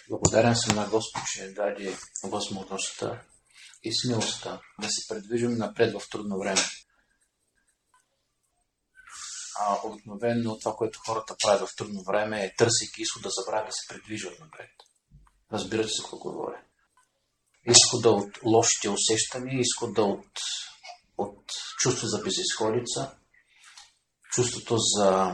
Благодарен съм на Господ, че ни даде възможността и смелостта да се придвижим напред в трудно време. Обикновено това, което хората правят в трудно време, е търсейки изход да забравят да се придвижват напред. Разбирате се какво говоря. Изхода от лошите усещания, изхода от чувство за безизходица, чувството за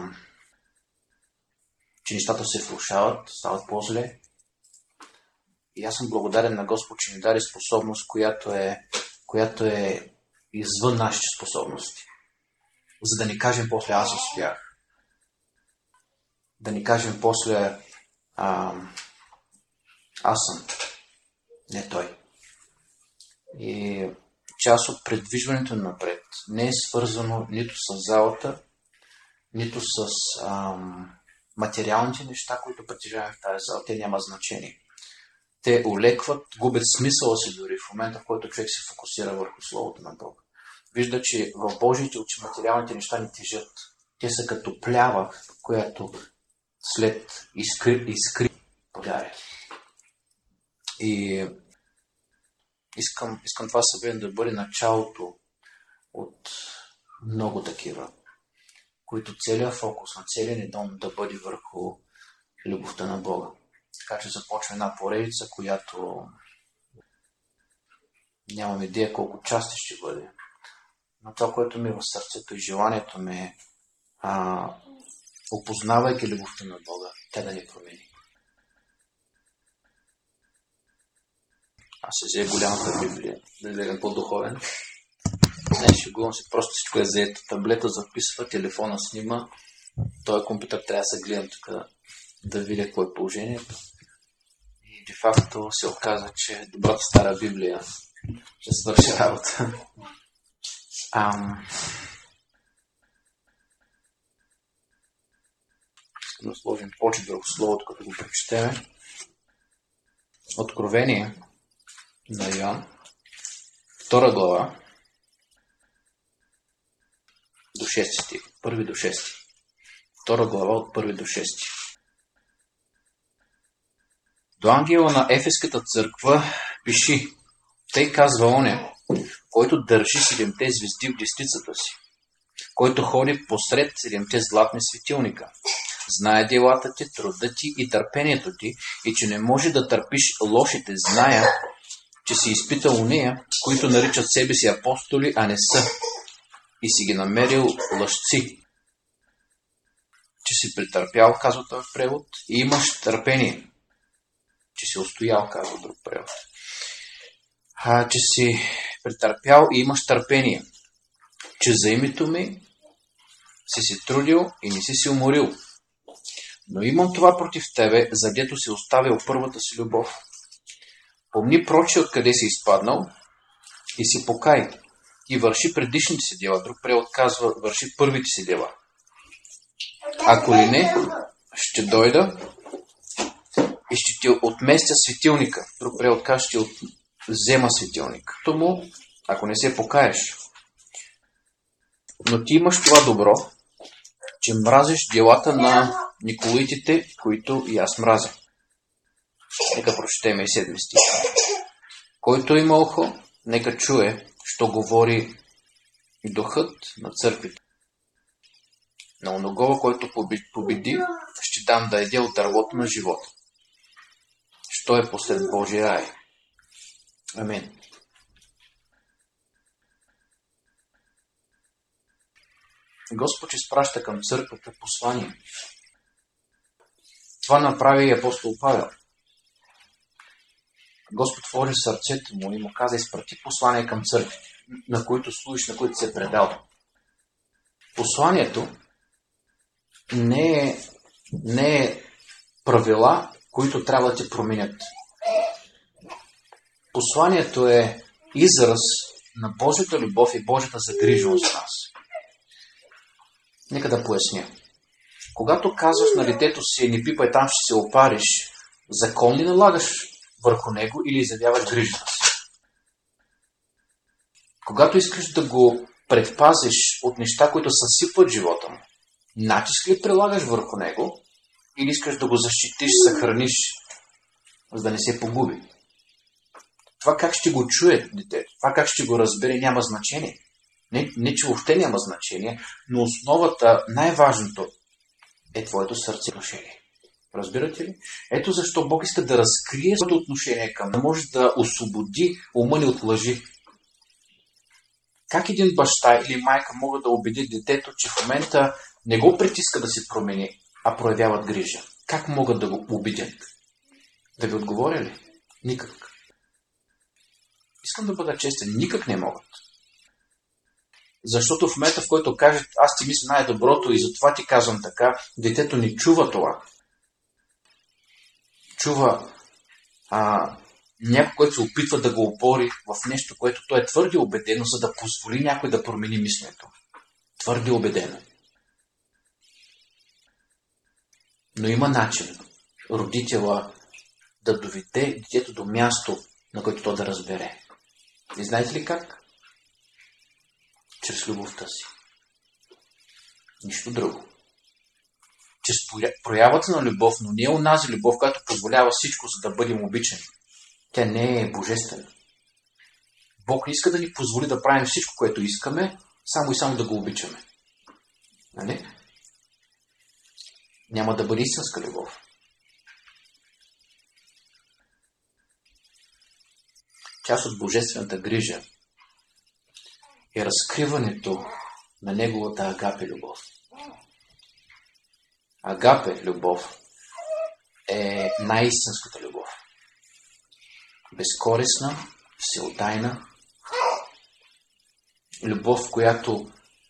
че нещата се влошават, стават по-зле. И аз съм благодарен на Господ, че ни даде способност, която е извън нашите способности. За да ни кажем после аз успях. Да ни кажем после аз съм. Не той. И част от предвижването напред не е свързано нито с залата, нито с материалните неща, които притежаваме в тази зала. Те няма значение. Те олекват, губят смисъла си дори в момента, в който човек се фокусира върху Словото на Бога. Вижда, че в Божиите очи материалните неща не тежат. Те са като плява, която след изкри подаря. И искам това събиране да бъде началото от много такива, които целият фокус на целия ни дом да бъде върху любовта на Бога. Така че започва една поредица, която нямам идея колко части ще бъде. Но това, което ми е в сърцето и желанието ми е, опознавайки любовта на Бога, тя да ни промени. Аз се взе голямата Библия, да гледам по-духовен. Не, шегувам се, просто всичко е заето. Таблета записва, телефона снима. Този компютър трябва да се гледам тук да видя какво е положението. И де-факто се оказа, че добрата стара Библия ще свърши работа. Искам да сложим почет върху Словото, като го прочетеме. Откровение на Йоан, 2 глава, до 6 стих, 1 до 6. 2 глава от 1 до 6. До ангела на Ефеската църква пиши: тъй казва оня, който държи 7-те звезди в десницата си, който ходи посред 7-те златни светилника. Знае делата ти, труда ти и търпението ти, и че не може да търпиш лошите. Зная, че си изпитал уния, които наричат себе си апостоли, а не са, и си ги намерил лъжци. Че си претърпял, казва този превод, и имаш търпение. Че си устоял, казва друг превод. Че си претърпял и имаш търпение. Че за името ми си се трудил и не си се уморил. Но имам това против тебе, задето си оставил първата си любов. Помни проче откъде си изпаднал и си покай. И върши предишните си дела. Друг превод казва, върши първите си дела. Ако ли не, ще дойда и ще ти отместя светилника. Друг превод казва, ще взема светилник. Тому, ако не се покаеш. Но ти имаш това добро, че мразиш делата на николитите, които и аз мразя. Нека прочетем и 7 стих. Който има ухо, нека чуе, що говори духът на църквите. На оногова, който победи, ще дам да еде от дървото на живота, що е посред Божия рай. Амин. Господ изпраща към църквата послание. Това направи и апостол Павел. Господ отвори сърцето му и му каза: изпрати послание към църквите, на които служиш, на които се е предал. Посланието не е правила, които трябва да те променят. Посланието е израз на Божията любов и Божията загриженост за нас. Нека да поясня. Когато казваш на детето си: не пипай, там ще се опариш, закон ли налагаш върху него или изявяваш грижата си? Когато искаш да го предпазиш от неща, които съсипват живота му, натиск ли прилагаш върху него или искаш да го защитиш, съхраниш за да не се погуби. Това как ще го чуе детето, това как ще го разбере, няма значение. Не, че въобще няма значение, но основата, най-важното е твоето сърце отношение. Разбирате ли? Ето защо Бог иска да разкрие своето отношение към, да може да освободи ума ни от лъжи. Как един баща или майка могат да убедят детето, че в момента не го притиска да се промени, а проявяват грижа? Как могат да го убедят? Да ви отговоря ли? Никак. Искам да бъда честен. Никак не могат. Защото в момента, в който кажат, аз ти мисля най-доброто и затова ти казвам така, детето не чува това. Чува някой, който се опитва да го опори в нещо, което той е твърде убедено, за да позволи някой да промени мисленето. Твърде убедено. Но има начин родителя да доведе детето до място, на което то да разбере. И знаете ли как? Чрез любовта си. Нищо друго. Чрез проявата на любов, но не е онази любов, която позволява всичко, за да бъдем обичани. Тя не е божествена. Бог не иска да ни позволи да правим всичко, което искаме, само и само да го обичаме. Нали? Няма да бъде истинска любов. Част от божествената грижа е разкриването на неговата агапе любов. Агапе любов е най-истинската любов. Безкорисна, всеотдайна. Любов, в която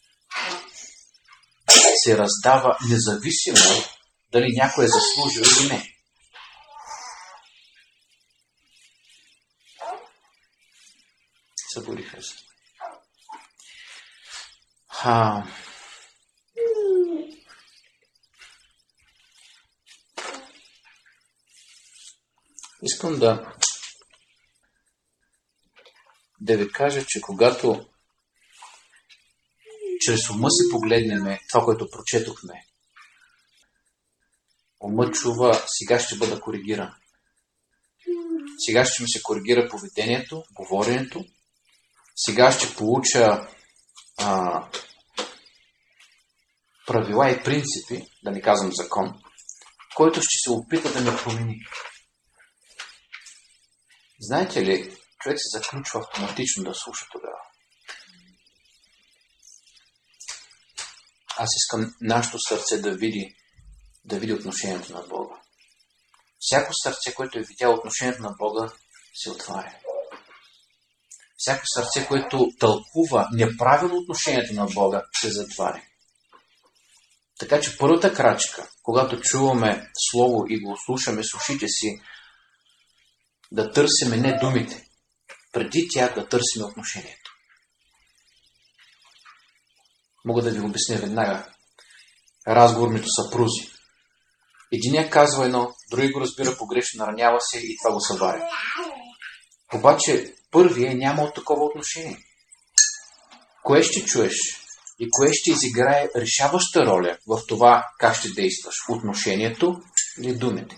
се раздава независимо дали някой е заслужил или не. Събудиха се. Искам да ви кажа, че когато чрез ума си погледнем това, което прочетохме, умът чува, сега ще бъда коригиран. Сега ще ми се коригира поведението, говоренето. Сега ще получа правила и принципи, да не казвам закон, който ще се опита да ме промени. Знаете ли, човек се заключва автоматично да слуша тогава. Аз искам нашето сърце да види отношението на Бога. Всяко сърце, което е видяло отношението на Бога, се отваря. Всяко сърце, което тълкува неправилно отношението на Бога, се затваря. Така че първата крачка, когато чуваме Слово и го слушаме с ушите си, да търсиме не думите, преди тях да търсиме отношението. Мога да ви обясня веднага. Разговор между съпрузи. Единият казва едно, други го разбира погрешно, наранява се и това го събаря. Обаче първият няма от такова отношение. Кое ще чуеш и кое ще изиграе решаваща роля в това как ще действаш? Отношението или думите?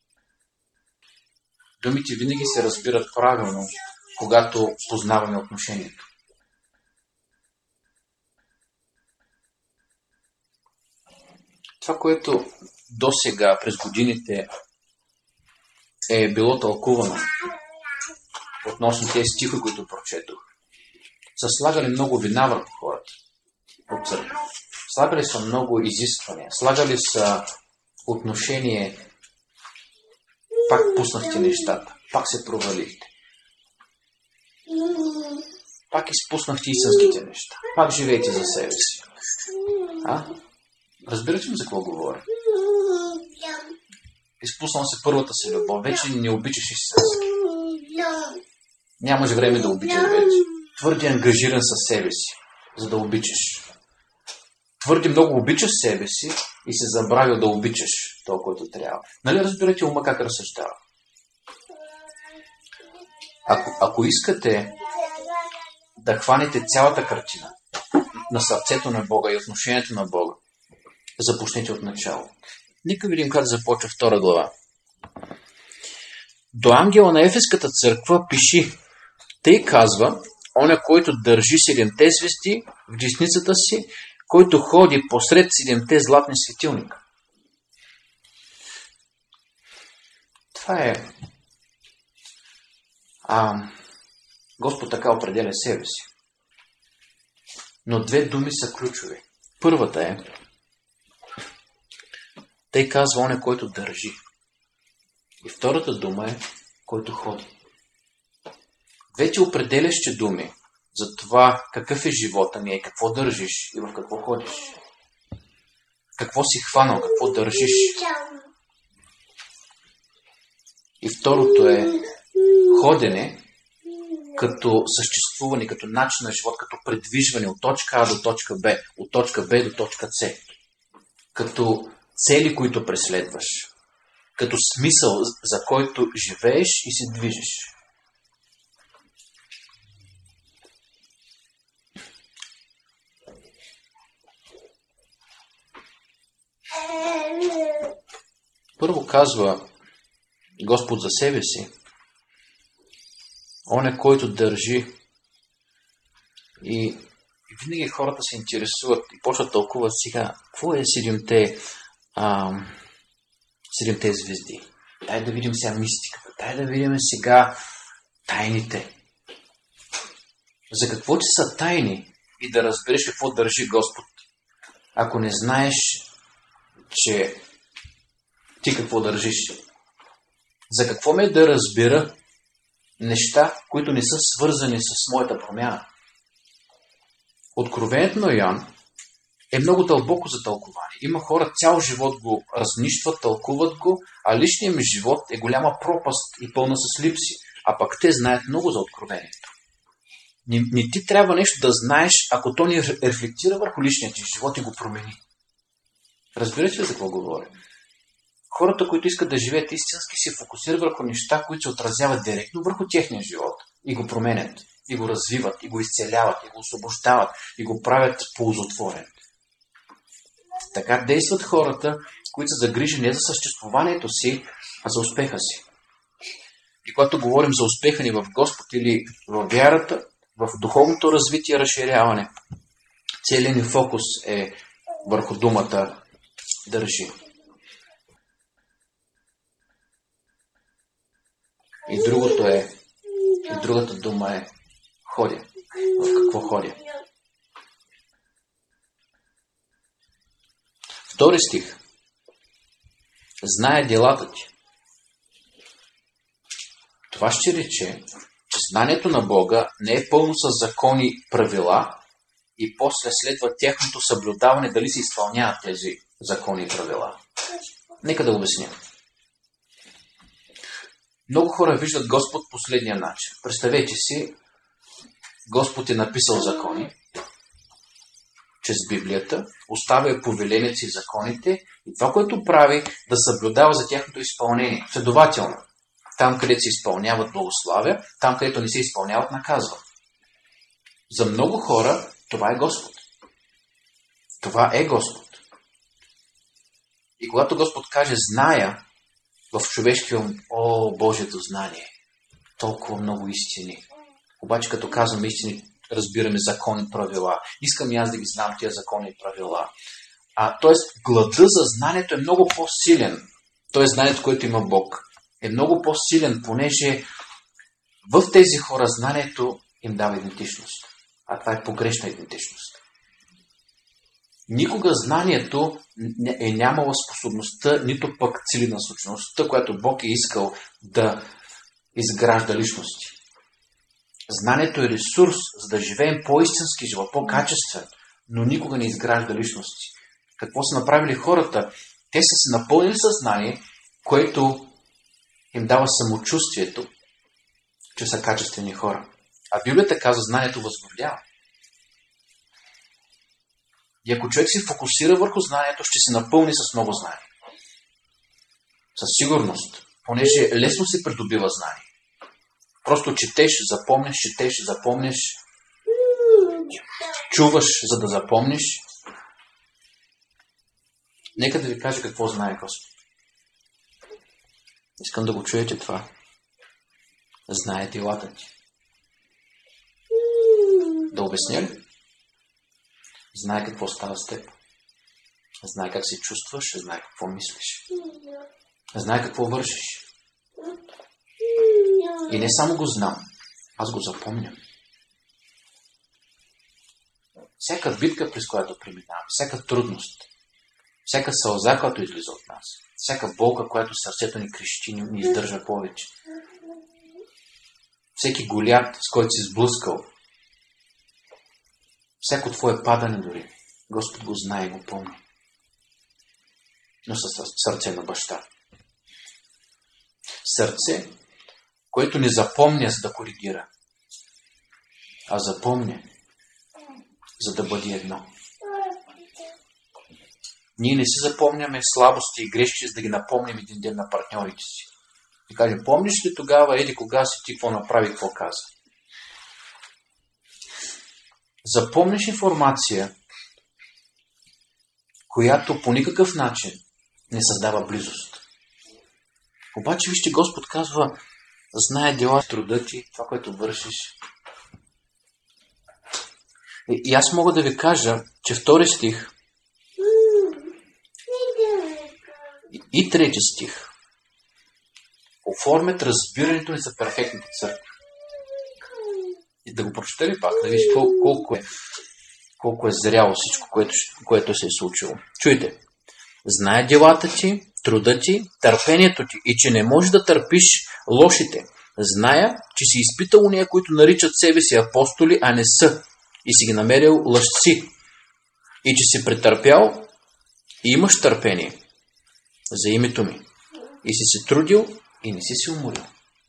Думите винаги се разбират правилно, когато познаваме отношението. Това, което досега през годините е било тълкувано относно тези стихове, които прочетох, са слагали много вина върху хората от църква. Слагали са много изисквания. Слагали са отношение. Пак пуснахте нещата. Пак се провалихте. Пак изпуснахте истинските неща. Пак живеете за себе си. Разбирате ли за какво говоря? Изпуснал се първата си любов. Вече не обичаш истински. Нямаш време да обичаш вече. Твърде ангажиран със себе си, за да обичаш. Твърде много обичаш себе си и се забравил да обичаш това, което трябва. Нали разбирате ума как разсъждава? Ако искате да хванете цялата картина на сърцето на Бога и отношението на Бога, започнете от начало. Нека видим как започва 2 глава. До ангела на Ефеската църква пиши: тъй казва оня, който държи 7-те звезди в десницата си, който ходи посред 7-те златни светилника. Това е... Господ така определя себе си. Но две думи са ключови. Първата е: тъй казва оня, който държи. И втората дума е: който ходи. Двете определящи думи за това какъв е живота ни, какво държиш и в какво ходиш. Какво си хванал, какво държиш. И второто е ходене като съществуване, като начин на живот, като предвижване от точка А до точка Б, от точка Б до точка С. Като цели, които преследваш. Като смисъл, за който живееш и се движиш. Първо казва Господ за себе си: он е, който държи. И винаги хората се интересуват и почват тълкуват сега: какво е седемте звезди? Дай да видим сега мистиката. Дай да видим сега тайните. За какво ти са тайни и да разбереш какво държи Господ, ако не знаеш, че ти какво държиш? За какво ме да разбера неща, които не са свързани с моята промяна? Откровението на Йоан е много дълбоко за тълкование. Има хора, цял живот го разнищват, тълкуват го, а личният ми живот е голяма пропаст и пълна с липси. А пък те знаят много за откровението. Не ти трябва нещо да знаеш, ако то не рефлектира върху личният ти живот и го промени. Разбирате ли за какво говоря? Хората, които искат да живеят истински, се фокусират върху неща, които се отразяват директно върху техния живот и го променят, и го развиват, и го изцеляват, и го освобождават, и го правят ползотворен. Така действат хората, които са загрижени не за съществуването си, а за успеха си. И когато говорим за успеха ни в Господ или в вярата, в духовното развитие и разширяване, целият ни фокус е върху думата държи. И другата дума е ходя. В какво ходя? Втори стих. Знае делата ти. Това ще рече, че знанието на Бога не е пълно с закони и правила и после следва тяхното съблюдаване дали се изпълняват тези закони и правила. Нека да обясним. Много хора виждат Господ последния начин. Представете си, Господ е написал закони чрез Библията, оставя повеленията и законите и това, което прави, да съблюдава за тяхното изпълнение. Следователно, там, където се изпълняват, благославя, там, където не се изпълняват, наказва. За много хора това е Господ. Това е Господ. И когато Господ каже зная, в човешкия ум, Божието знание, толкова много истини. Обаче като казваме истини, разбираме закони и правила. Искам и аз да ги знам тия закони и правила. Тоест, глада за знанието е много по-силен. Тоест, знанието, което има Бог, е много по-силен, понеже в тези хора знанието им дава идентичност. А това е погрешна идентичност. Никога знанието е нямало способността, нито пък целенасочеността, която Бог е искал да изгражда личности. Знанието е ресурс, за да живеем по-истински живот, по-качествен, но никога не изгражда личности. Какво са направили хората? Те са се напълнили съзнание, което им дава самочувствието, че са качествени хора. А Библията казва, знанието възгордява. И ако човек се фокусира върху знанието, ще се напълни с много знание. Със сигурност, понеже лесно се придобива знание. Просто четеш, запомнеш, чуваш, за да запомниш. Нека да ви кажа какво знае Господ. Искам да го чуете това. Знае делата ти. Да обясня ли? Знае какво става с теб. Знае как се чувстваш, знае какво мислиш. Знае какво вършиш. И не само го знам, аз го запомням. Всяка битка, през която преминаваме, всяка трудност, всяка сълза, която излиза от нас, всяка болка, която сърцето ни крещи, ни издържа повече, всеки голят, с който си сблъскал, всяко твое падане дори, Господ го знае и го помни. Но със сърце на баща. Сърце, което не запомня, за да коригира, а запомня, за да бъде едно. Ние не си запомняме слабости и грешки, за да ги напомним един ден на партньорите си. И кажем, помниш ли тогава, еди кога си ти какво направи, какво каза? Запомниш информация, която по никакъв начин не създава близост. Обаче, вижте, Господ казва, знае дела, труда ти, това, което вършиш. И аз мога да ви кажа, че втори стих и трети стих оформят разбирането ни за перфектните църкви. И да го прочете ли пак, да видиш колко е зряло всичко, което се е случило. Чуйте, знае делата ти, труда ти, търпението ти и че не можеш да търпиш лошите. Зная, че си изпитал уния, които наричат себе си апостоли, а не са, и си ги намерил лъжци. И че си претърпял и имаш търпение за името ми. И си се трудил и не си се уморил.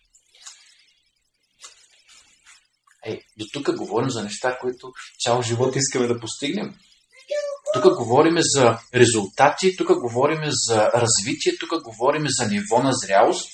До тук говорим за неща, които цял живот искаме да постигнем. Тук говорим за резултати, тук говорим за развитие, тук говорим за ниво на зрялост.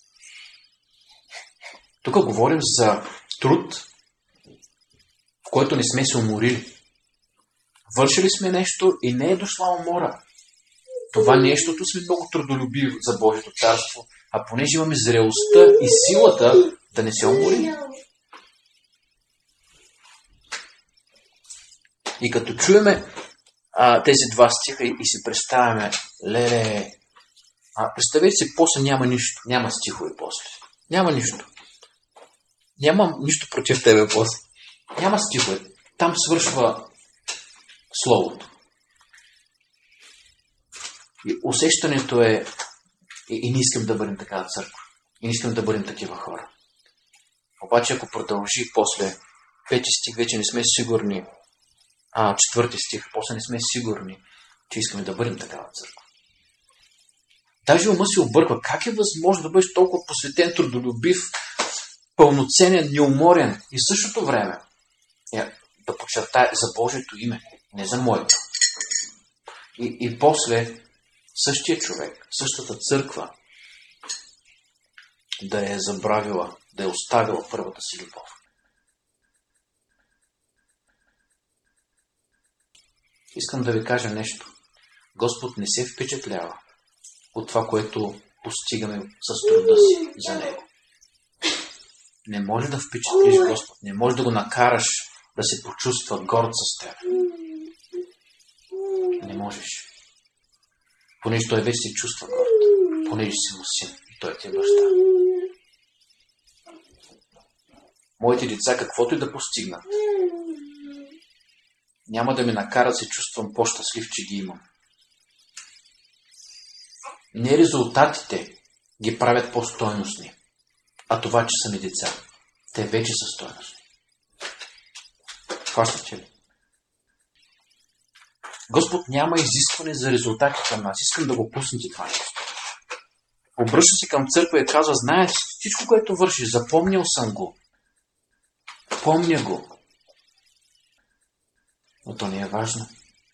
Тук говорим за труд, в който не сме се уморили. Вършили сме нещо и не е дошла умора. Това нещото сме много трудолюбиви за Божието царство, а понеже имаме зрелостта и силата да не се уморим. И като чуеме тези два стиха и си представяме, представете си, после няма нищо, няма стихове после. Няма нищо. Нямам нищо против тебе после. Няма стихове. Там свършва Словото. И усещането е и не искам да бъдем такава църква. И не искам да бъдем такива хора. Обаче ако продължи после 5 стих, вече не сме сигурни, 4 стих, после не сме сигурни, че искаме да бъдем такава църква. Даже ума си обърква. Как е възможно да бъдеш толкова посветен, трудолюбив, пълноценен, неуморен и в същото време да подчертая за Божието име, не за моето. И после същия човек, същата църква да е забравила, да е оставила първата си любов. Искам да ви кажа нещо. Господ не се впечатлява от това, което постигаме с труда си за Него. Не може да впечатлиш Господ. Не може да го накараш да се почувства горд с теб. Не можеш. Понеже той вече се чувства горд. Понеже си му син и той ти е баща. Моите деца, каквото и да постигнат, няма да ме накара да се чувствам по-щастлив, че ги имам. Не резултатите ги правят по-стойностни, а това, че са ми деца. Те вече са стойностни. Хващате ли? Господ няма изискване за резултати към нас. Искам да го пуснете това нещо. Обръща се към църква и казва, знаеш, всичко, което вършиш, запомнял съм го. Помня го. Но то не е важно.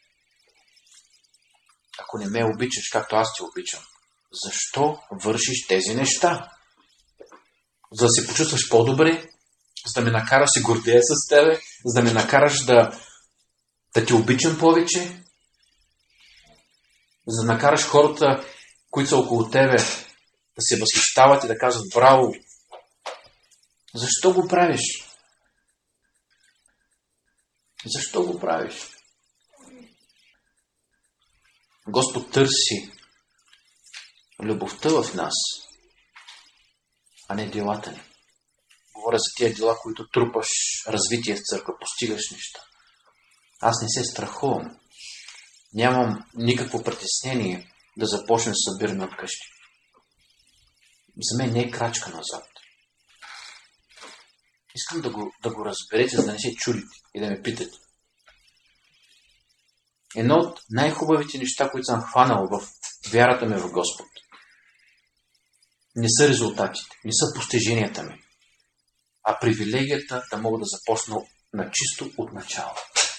Ако не ме обичаш, както аз те обичам, защо вършиш тези неща? За да се почувстваш по-добре, за да ме накараш да се гордея с тебе, за да ме накараш да те обичам повече, за да накараш хората, които са около тебе, да се възхищават и да казват браво, Защо го правиш? Защо го правиш? Господ търси любовта в нас, а не делата ни. Говоря за тия дела, които трупаш развитие в църква, постигаш неща. Аз не се страхувам. Нямам никакво притеснение да започнем да събираме от къщи. За мен не е крачка назад. Искам да го разберете, за да не се чудите и да ме питате. Едно от най-хубавите неща, които съм хванал в вярата ми в Господ, не са резултатите, не са постиженията ми, а привилегията да мога да започна на чисто от начало.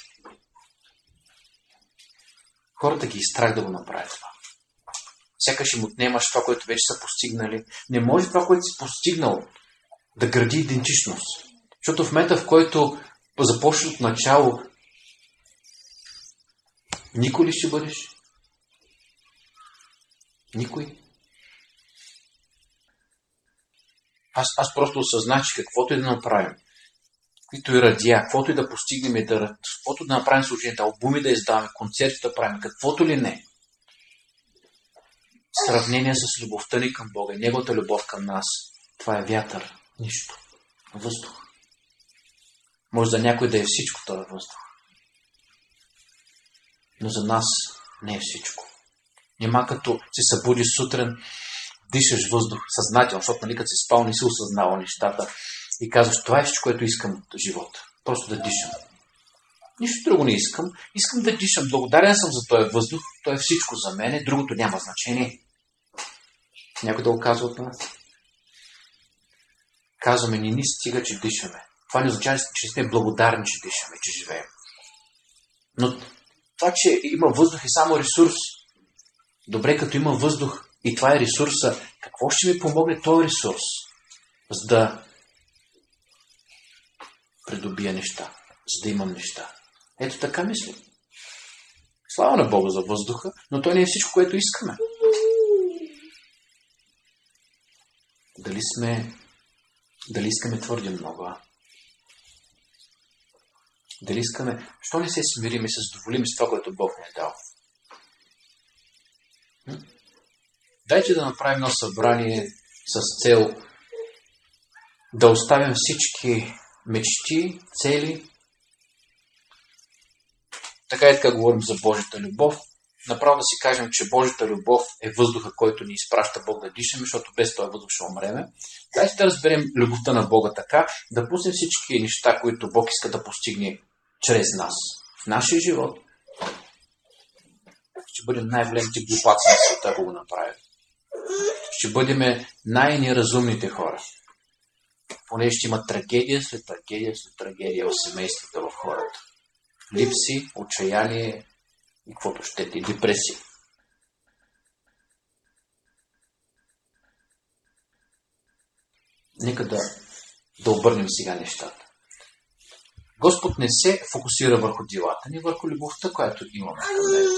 Хората ги страх да го направят това. Сякаш им отнемаш това, което вече са постигнали. Не може това, което си постигнал, да гради идентичност. Защото в момента, в който започнеш от начало, никой ли ще бъдеш? Никой. Аз просто осъзнах, че каквото и да направим, каквито и радия, каквото и да постигнем, каквото да направим служението, албуми да издаваме, концерти да правим, каквото ли не, сравнение с любовта ни към Бога, Неговата любов към нас, това е вятър, нищо, въздух. Може за някой да е всичко това въздух, но за нас не е всичко. Нима като се събудиш сутрин, дишаш въздух съзнателно, защото нали като си спал, не си осъзнавал нещата и казваш, това е всичко, което искам от живота. Просто да дишам. Нищо друго не искам. Искам да дишам. Благодарен съм за този въздух. Той е всичко за мене. Другото няма значение. Някой да го казва от нас. Казваме, ни стига, че дишаме. Това не означава, че сме благодарни, че дишаме, че живеем. Но това, че има въздух е само ресурс. Добре, като има въздух и това е ресурса, какво ще ми помогне този ресурс, за да придобия неща, за да имам неща? Ето така мисля. Слава на Бога за въздуха, но той не е всичко, което искаме. Дали искаме твърде много? Дали искаме, що не се смирим и се задоволим с това, което Бог ни е дал? Дайте да направим едно събрание с цел да оставим всички мечти, цели. Така и така говорим за Божията любов. Направо да си кажем, че Божията любов е въздуха, който ни изпраща Бог да дишаме, защото без този въздух ще умреме. Дайте да разберем любовта на Бога така, да пуснем всички неща, които Бог иска да постигне чрез нас. В нашия живот ще бъдем най-големите глупаци на света, ако го направим. Ще бъдем най-неразумните хора. Понеже ще има трагедия след трагедия след трагедия в семействата, в хората. Липси, отчаяние и каквото щете, депресия. Нека да обърнем сега нещата. Господ не се фокусира върху делата ни, върху любовта, която имаме към Него.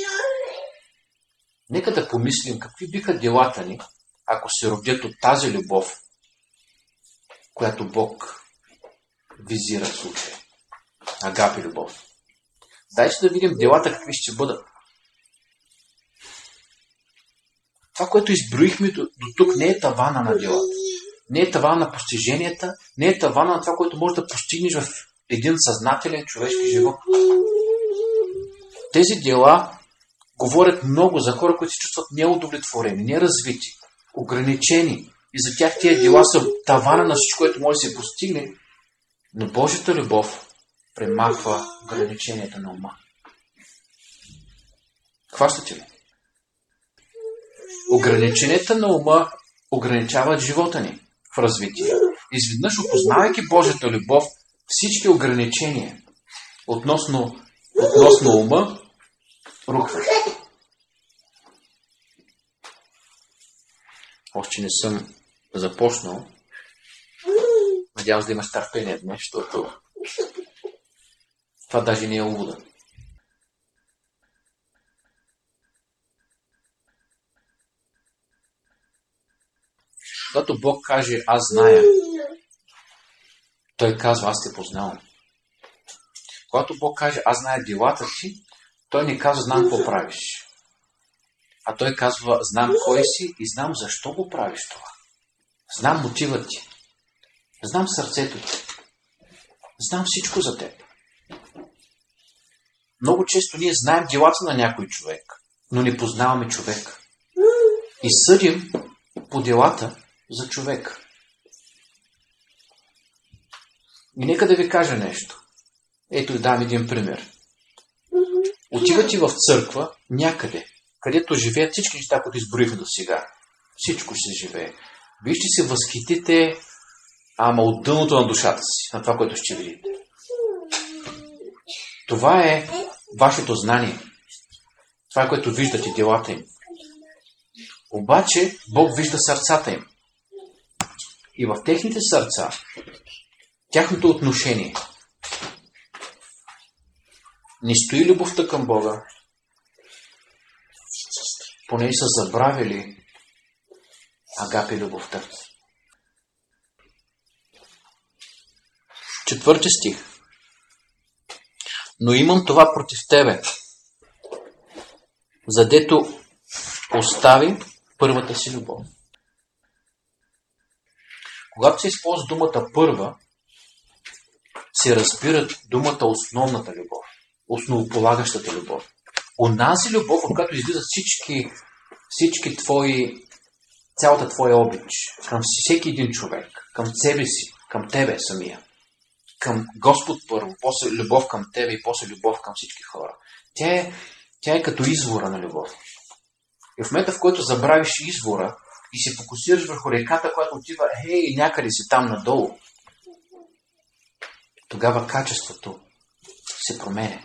Нека да помислим какви биха делата ни, ако се родят от тази любов, която Бог визира в случая. Агапи любов. Дайте да видим делата какви ще бъдат. Това, което изброихме до тук, не е тавана на делата. Не е тавана на постиженията, не е тавана на това, което можеш да постигнеш в един съзнателен човешки живот. Тези дела говорят много за хора, които се чувстват неудовлетворени, неразвити, ограничени. И за тях тия дела са тавана на всичко, което може да се постигне. Но Божията любов премахва ограниченията на ума. Хващате ли? Ограниченията на ума ограничават живота ни в развитие. Изведнъж, опознавайки Божията любов, всички ограничения относно ума рухват. Още не съм започнал. Надявам се да имаш търпение днес, защото това даже не е увода. Когато Бог каже, аз зная, Той казва, аз те познавам. Когато Бог каже, аз зная делата ти, той не казва, знам какво правиш. А той казва, знам кой си и знам защо го правиш това. Знам мотивът ти. Знам сърцето ти. Знам всичко за теб. Много често ние знаем делата на някой човек, но не познаваме човек. И съдим по делата за човек. И нека да ви кажа нещо. Ето дам един пример. Отивате в църква някъде, където живеят всички неща, които изброихме до сега. Всичко ще живее. Вие ще се възхитите, ама от дъното на душата си, на това, което ще видите. Това е вашето знание. Това е, което виждате, делата им. Обаче, Бог вижда сърцата им. И в техните сърца, тяхното отношение, не стои любовта към Бога, поне са забравили агапи любовта. 4 стих. Но имам това против тебе, задето остави първата си любов. Когато се използва думата първа, се разбира думата основната любов, основополагащата любов. Онази любов, от която излизат всички твои, цялата твоя обич към всеки един човек, към себе си, към тебе самия, към Господ първо, после любов към тебе и после любов към всички хора. Тя е като извора на любов. И в момента, в който забравиш извора и се фокусираш върху реката, която отива някъде си там надолу, тогава качеството се променя.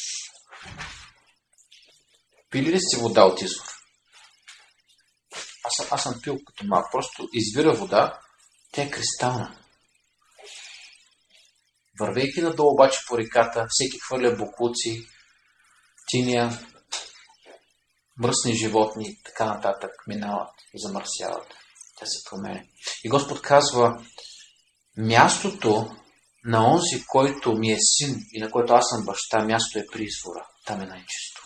Пили ли си вода от извор? Аз съм пил като малко. Просто извира вода, тя е кристална. Вървейки надолу обаче по реката, всеки хвърля боклуци, тиния, мръсни животни и така нататък минават, замърсяват. Тя се променя. И Господ казва, мястото на онзи, който ми е син и на който аз съм баща, място е при извора. Там е най-чисто.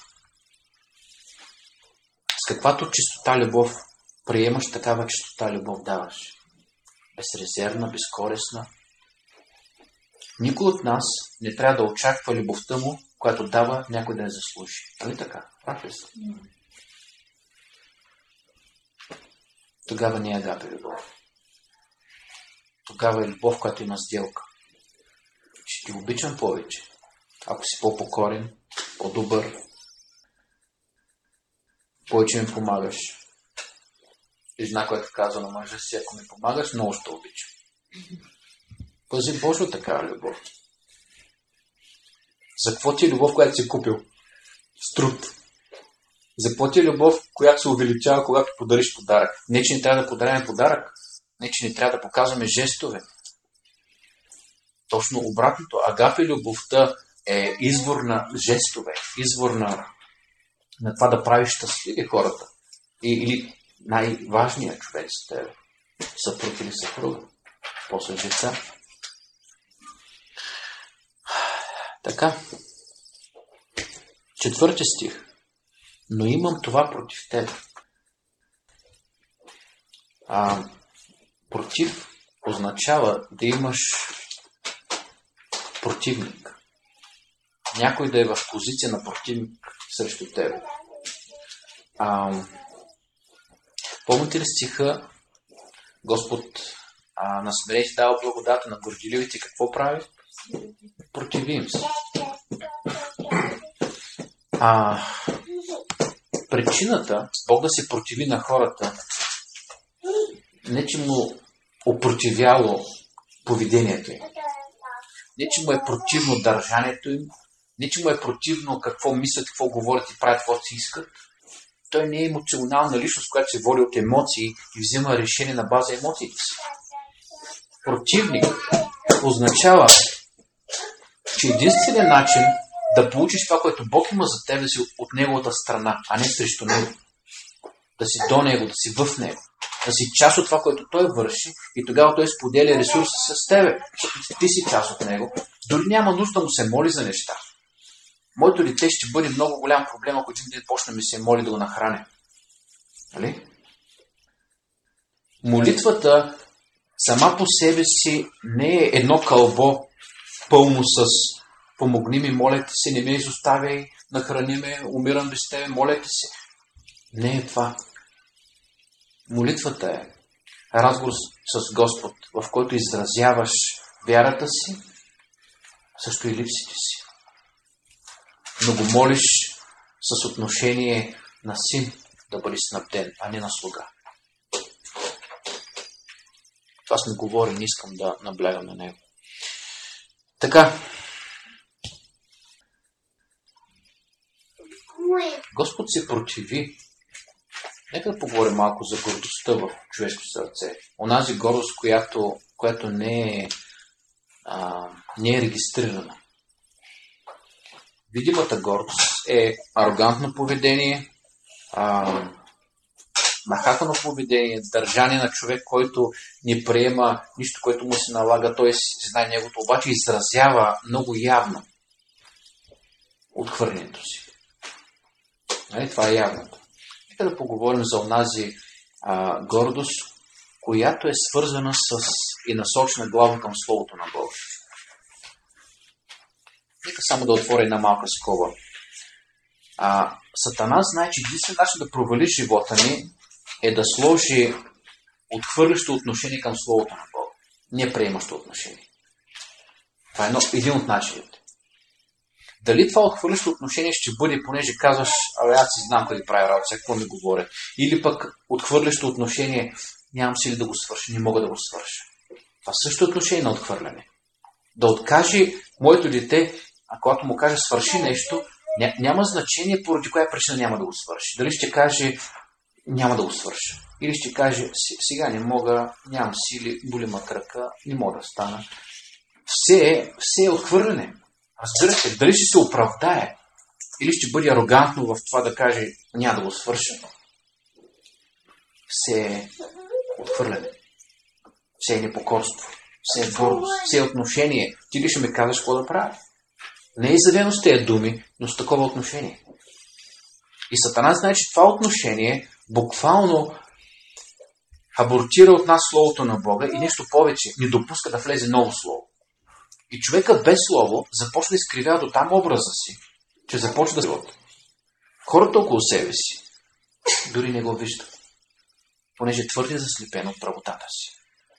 С каквато чистота любов приемаш, такава чистота любов даваш. Безрезервна, безкорисна. Никой от нас не трябва да очаква любовта му, която дава някой да я заслужи. Нали така? Прав ли са? Тогава не е агапе любов. Тогава е любов, която има сделка. Ще ти обичам повече, ако си по-покорен, по-добър, повече ми помагаш. И знак, което казва на мъжа си, ако ми помагаш, много ще обичам. Пази Божия такава любов. За какво ти е любов, която си купил? С труд. За какво ти е любов, която се увеличава, когато подариш подарък? Не, че не трябва да подаряме подарък. Не, че не трябва да показваме жестове. Точно обратното. Агапе любовта е извор на жестове. Извор на това да правиш щастливи хората. Или най-важният човек за теб. Съпруг или съпруга. После деца. Така. 4 стих. Но имам това против теб. Против означава да имаш противник. Някой да е в позиция на противник срещу теб. Помните ли стиха? Господ на смирение дава благодата, на горделивите какво прави? Противи им се. Причината Бог да се противи на хората не че му опротивяло поведението им, не че му е противно държанието им, не че му е противно какво мислят, какво говорят и правят, какво си искат. Той не е емоционална личност, която се води от емоции и взима решение на база емоциите си. Противник означава, че единственият начин да получиш това, което Бог има за теб, да си от неговата страна, а не срещу него. Да си до него, да си в него. Да си част от това, което той върши и тогава той споделя ресурса с тебе. Ти си част от него. Дори няма нужда да му се моли за неща. Моето дете ще бъде много голям проблем, ако един ден почне ми се моли да го нахраня. Нали? Молитвата сама по себе си не е едно кълбо пълно с помогни ми, моля ти се, не ме изоставяй, нахрани ме, умирам без тебе, моля ти се. Не е това. Молитвата е разговор с Господ, в който изразяваш вярата си, също и липсите си. Но го молиш с отношение на син да бъде снабден, а не на слуга. Това сме говорили, не искам да наблягам на него. Така. Господ се противи. Нека да поговорим малко за гордостта в човешко сърце. Онази гордост, която не е регистрирана. Видимата гордост е арогантно поведение, нахакано поведение, държание на човек, който не приема нищо, което му се налага, той си знае негото, обаче изразява много явно отхвърлянето си. Нали? Това е явното. Нека да поговорим за онази гордост, която е свързана с и насочена главно към Словото на Бога. Нека само да отворя една малка скоба. Сатана знае, че единствен начин да провали живота ни е да сложи отхвърлящо отношение към Словото на Бога. Не приемащо отношение. Това е един от начините. Дали това отхвърлящо отношение ще бъде, понеже казваш, аз си знам къде правя работа, какво ми говорят. Или пък отхвърлящо отношение, нямам сили да го свърша, не мога да го свърша. Това също е отношение на отхвърляне. Да откаже моето дете, а когато му каже свърши нещо, няма значение поради коя причина няма да го свърши. Дали ще каже няма да го свърша. Или ще каже сега не мога, нямам сили, боли ма кръка, не мога да стана. Все е отхвърляне. Разбирате, дали ще се оправдае, или ще бъде арогантно в това да каже няма да го свърша. Все е отхвърляне. Все е непокорство. Все е гордост. Все е отношение. Ти ли ще ми казваш какво да правя? Не е изявено с тези думи, но с такова отношение. И Сатана знае, че това отношение буквално абортира от нас Словото на Бога и нещо повече, не допуска да влезе ново Слово. И човека без Слово започва да изкривява до там образа си, че започва да живота. Хората около себе си дори не го виждат, понеже твърде заслепено от правотата си.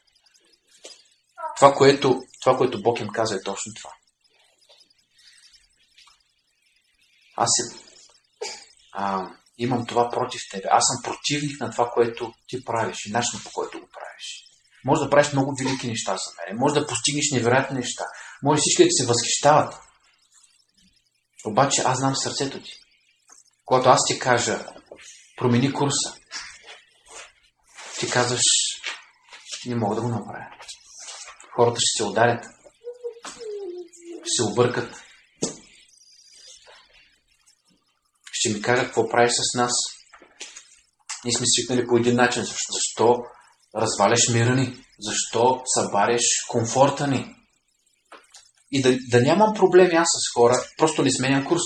Това, което Бог им каза, е точно това. Аз имам това против тебе. Аз съм противник на това, което ти правиш и начинът, по който го правиш. Може да правиш много велики неща за мен. Може да постигнеш невероятни неща. Може всички да ти се възхищават. Обаче аз знам сърцето ти. Когато аз ти кажа, промени курса, ти казваш, не мога да го направя. Хората ще се ударят. Ще се объркат. Ще ми кажат какво правиш с нас. Ние сме свикнали по един начин. Защо разваляш мира ни? Защо събаряш комфорта ни? И да нямам проблеми аз с хора, просто не сменям курс.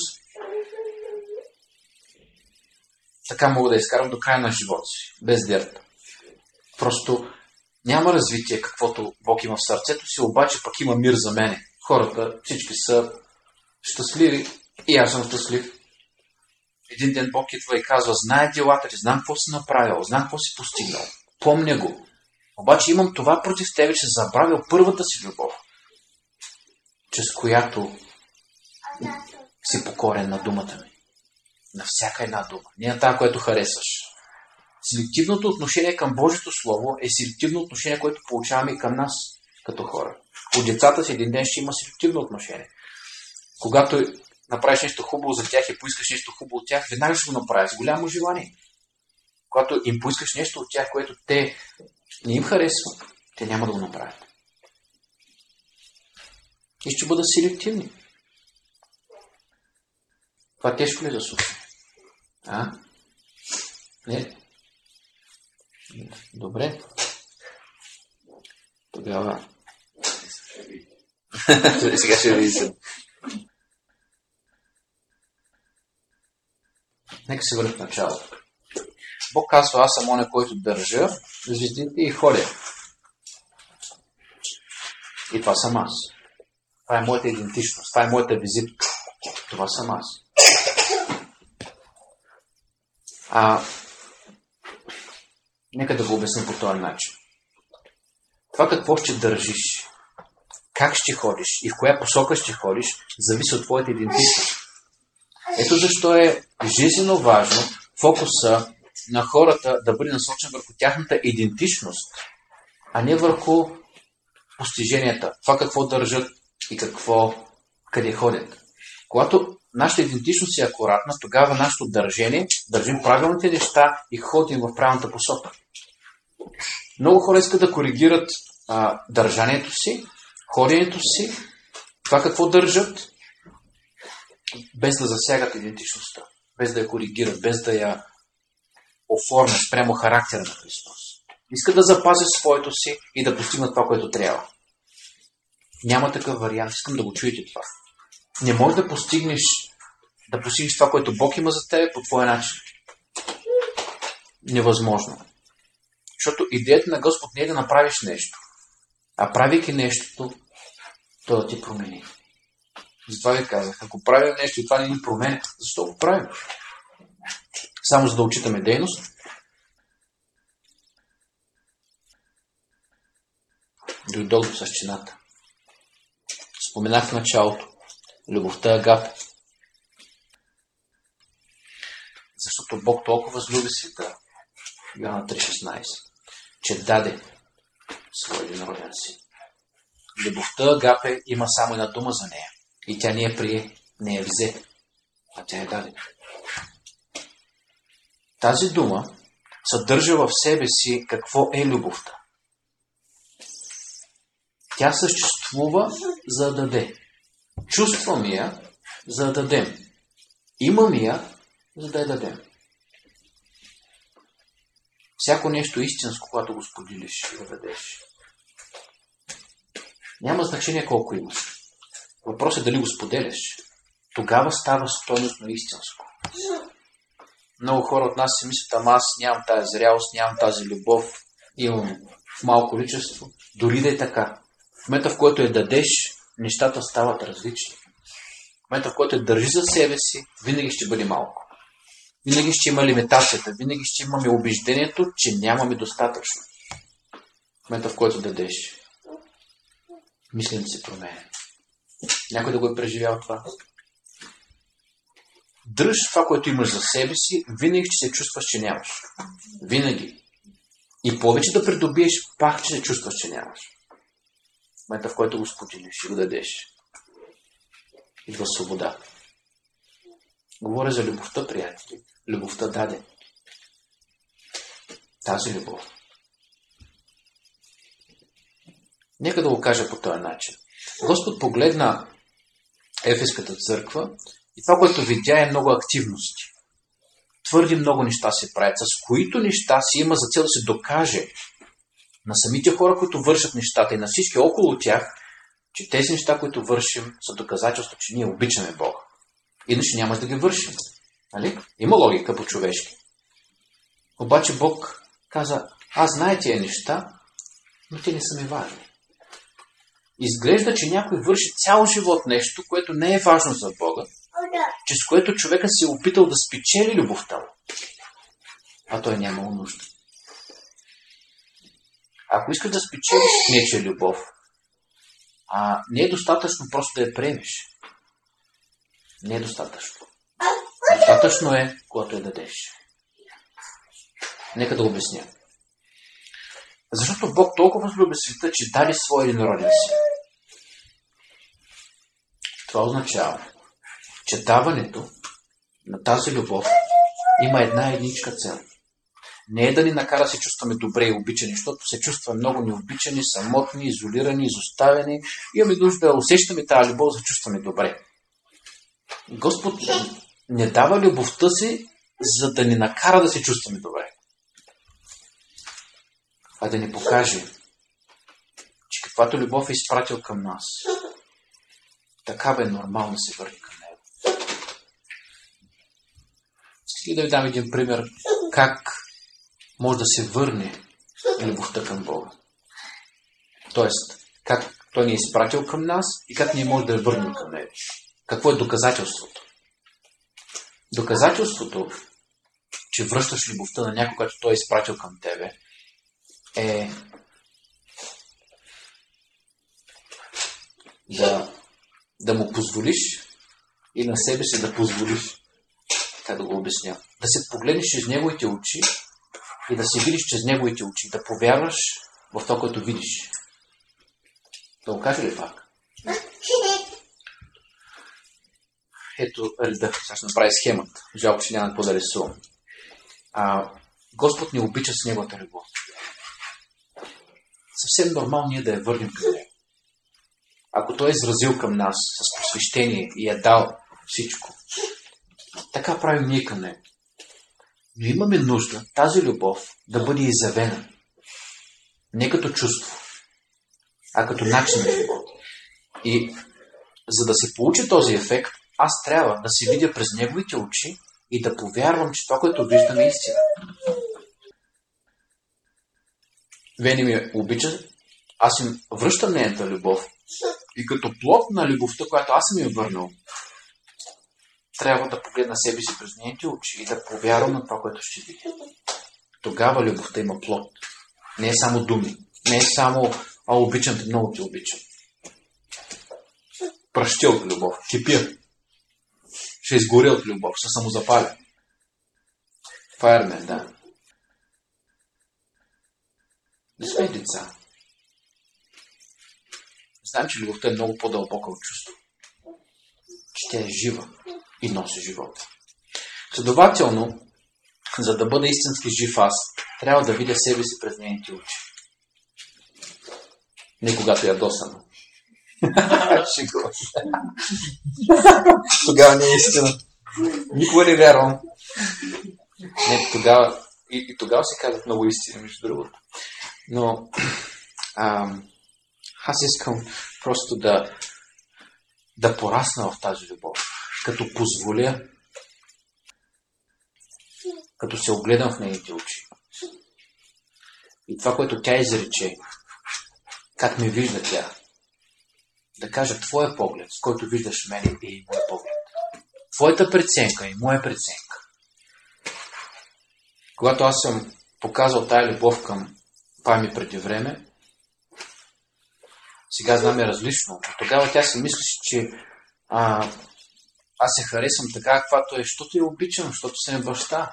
Така мога да изкарам до края на живота си, без дерта. Просто няма развитие, каквото Бог има в сърцето си, обаче пък има мир за мене. Хората, всички са щастливи и аз съм щастлив. Един ден Бог идва и казва, знае делата ти, знам какво си направил, знам какво си постигнал, помня го. Обаче имам това против тебе, че забравил първата си любов, чрез която си покорен на думата ми. На всяка една дума. Не на това, което харесваш. Селективното отношение към Божието Слово е селективно отношение, което получаваме и към нас, като хора. От децата си един ден ще има селективно отношение. Когато направиш нещо хубаво за тях и поискаш нещо хубаво от тях, веднага ще го направиш с голямо желание. Когато им поискаш нещо от тях, което те не им харесва, те няма да го направят. И ще бъдат селективни. Това тежко ли да слуша? Не. Добре. Тогава... Сега ще видим. Нека се върнем в началото. Бог казва, аз съм оня, който държа звездите и ходя. И това съм аз. Това е моята идентичност. Това е моята визитка. Това съм аз. Нека да го обясня по този начин. Това какво ще държиш, как ще ходиш и в коя посока ще ходиш, зависи от твоята идентичност. Ето защо е жизненно важно фокуса на хората да бъде насочен върху тяхната идентичност, а не върху постиженията. Това какво държат и къде ходят. Когато нашата идентичност е акуратна, тогава нашето държение, държим правилните неща и ходим в правилната посока. Много хора искат да коригират държанието си, ходенето си, това какво държат, без да засягат идентичността, без да я коригират, без да я оформят спрямо характера на Христос. Искат да запазят своето си и да постигнат това, което трябва. Няма такъв вариант. Искам да го чуете това. Не можеш да постигнеш това, което Бог има за тебе по твоя начин. Невъзможно. Защото идеята на Господ не е да направиш нещо, а правейки нещото, то да ти промени. Затова ви казах, ако правим нещо и това не ни променя, защо го правим? Само за да отчитаме дейност. Дойдох до същината. Споменах в началото. Любовта агапе. Защото Бог толкова възлюби света, Йоанна 3,16, че даде своя единороден син. Любовта агапе има само една дума за нея. И тя не я прие, не я взе, а тя я даде. Тази дума съдържа в себе си какво е любовта. Тя съществува за да даде. Чувствам я, за да дадем. Имам я, за да я дадем. Всяко нещо истинско, когато го споделиш и да дадеш. Няма значение колко имаш. Въпросът е дали го споделяш. Тогава става стойностно истинско. Много хора от нас си мислят, аз нямам тази зрялост, нямам тази любов, имам в малко количество. Дори да е така. В момента, в който я дадеш, нещата стават различни. В момента, в който я държи за себе си, винаги ще бъде малко. Винаги ще има лимитацията, винаги ще имаме убеждението, че нямаме достатъчно. В момента, в който дадеш, мисленето се променя. Някой да го е преживял това? Дръж това, което имаш за себе си, винаги ще се чувстваш, че нямаш. Винаги. И повече да придобиеш, пак ще се чувстваш, че нямаш. В момента, в който го споделиш и го дадеш, идва свобода. Говоря за любовта, приятели. Любовта даде. Тази любов. Нека да го кажа по този начин. Господ погледна Ефеската църква и това, което видя, е много активности. Твърди много неща се правят, с които неща си има за цел да се докаже на самите хора, които вършат нещата и на всички около тях, че тези неща, които вършим, са доказателство, че ние обичаме Бога. Иначе няма да ги вършим. Нали? Има логика по-човешки. Обаче Бог каза, аз знае тия неща, но те не са ми важни. Изглежда, че някой върши цял живот нещо, което не е важно за Бога, че с което човека се е опитал да спечели любовта му. А той нямал нужда. Ако искаш да спечелиш нечия любов, не е достатъчно просто да я приемеш. Не е достатъчно. Достатъчно е, когато я дадеш. Нека да обясня. Защото Бог толкова възлюби света, че даде своя единороден син. Това означава, че даването на тази любов има една едничка цел. Не е да ни накара да се чувстваме добре и обичани, защото се чувстваме много необичани, самотни, изолирани, изоставени. Имаме нужда да усещаме тази любов, да се чувстваме добре. Господ не дава любовта си, за да ни накара да се чувстваме добре. а да ни покаже, че каквато любов е изпратил към нас, такава е нормално да се върне към Него. Искам да ви дам един пример как може да се върне любовта към Бога. Тоест, как Той ни е изпратил към нас и как ние може да я върнем към Него. Какво е доказателството? Доказателството, че връщаш любовта на някой, който Той е изпратил към тебе, е да му позволиш и на себе си да позволиш, как да го обясня, да се погледнеш чрез неговите очи и да се видиш чрез неговите очи, да повярваш в това, което видиш. Да го кажа ли пак? Ето реда, сега ще направя схемата. Жалко, че няма какво да рисувам. Господ ни обича с неговата любов. Съвсем нормално ние да я върнем към Него. Ако Той е изразил към нас с посвещение и е дал всичко, така правим ние към Него. Но имаме нужда тази любов да бъде изявена. Не като чувство, а като начин на живот. И за да се получи този ефект, аз трябва да се видя през неговите очи и да повярвам, че това, което виждам, е истина. Вени ми обича, аз им връщам нейната любов и като плод на любовта, която аз съм им върнал, трябва да погледна себе си през нейните очи и да повярвам на това, което ще видя. Тогава любовта има плод. Не е само думи. Не е само обичам те, много те обичам. Пръщи от любов, кипя. Ще изгоря от любов, ще самозапаля. Фаермен, да. Не сме деца. Знаем, че любовта е много по-дълбока от чувство. Че тя е жива и носи живота. Следователно, за да бъда истински жив аз, трябва да видя себе си през нейните очи. Не когато ядосана. Тогава не е истина. Никога не вярвам. Не, тогава и тогава се казват много истини, между другото. Но аз искам просто да порасна в тази любов. Като позволя, като се огледам в нейните очи. И това, което тя изрече, как ме вижда тя, да кажа твоя поглед, с който виждаш мене и моя поглед. Твоята преценка и моя преценка. Когато аз съм показал тая любов към Пами преди време, сега знам е различно. Тогава тя си мислеше, че аз се харесвам така, каквато е, защото я обичам, защото съм баща.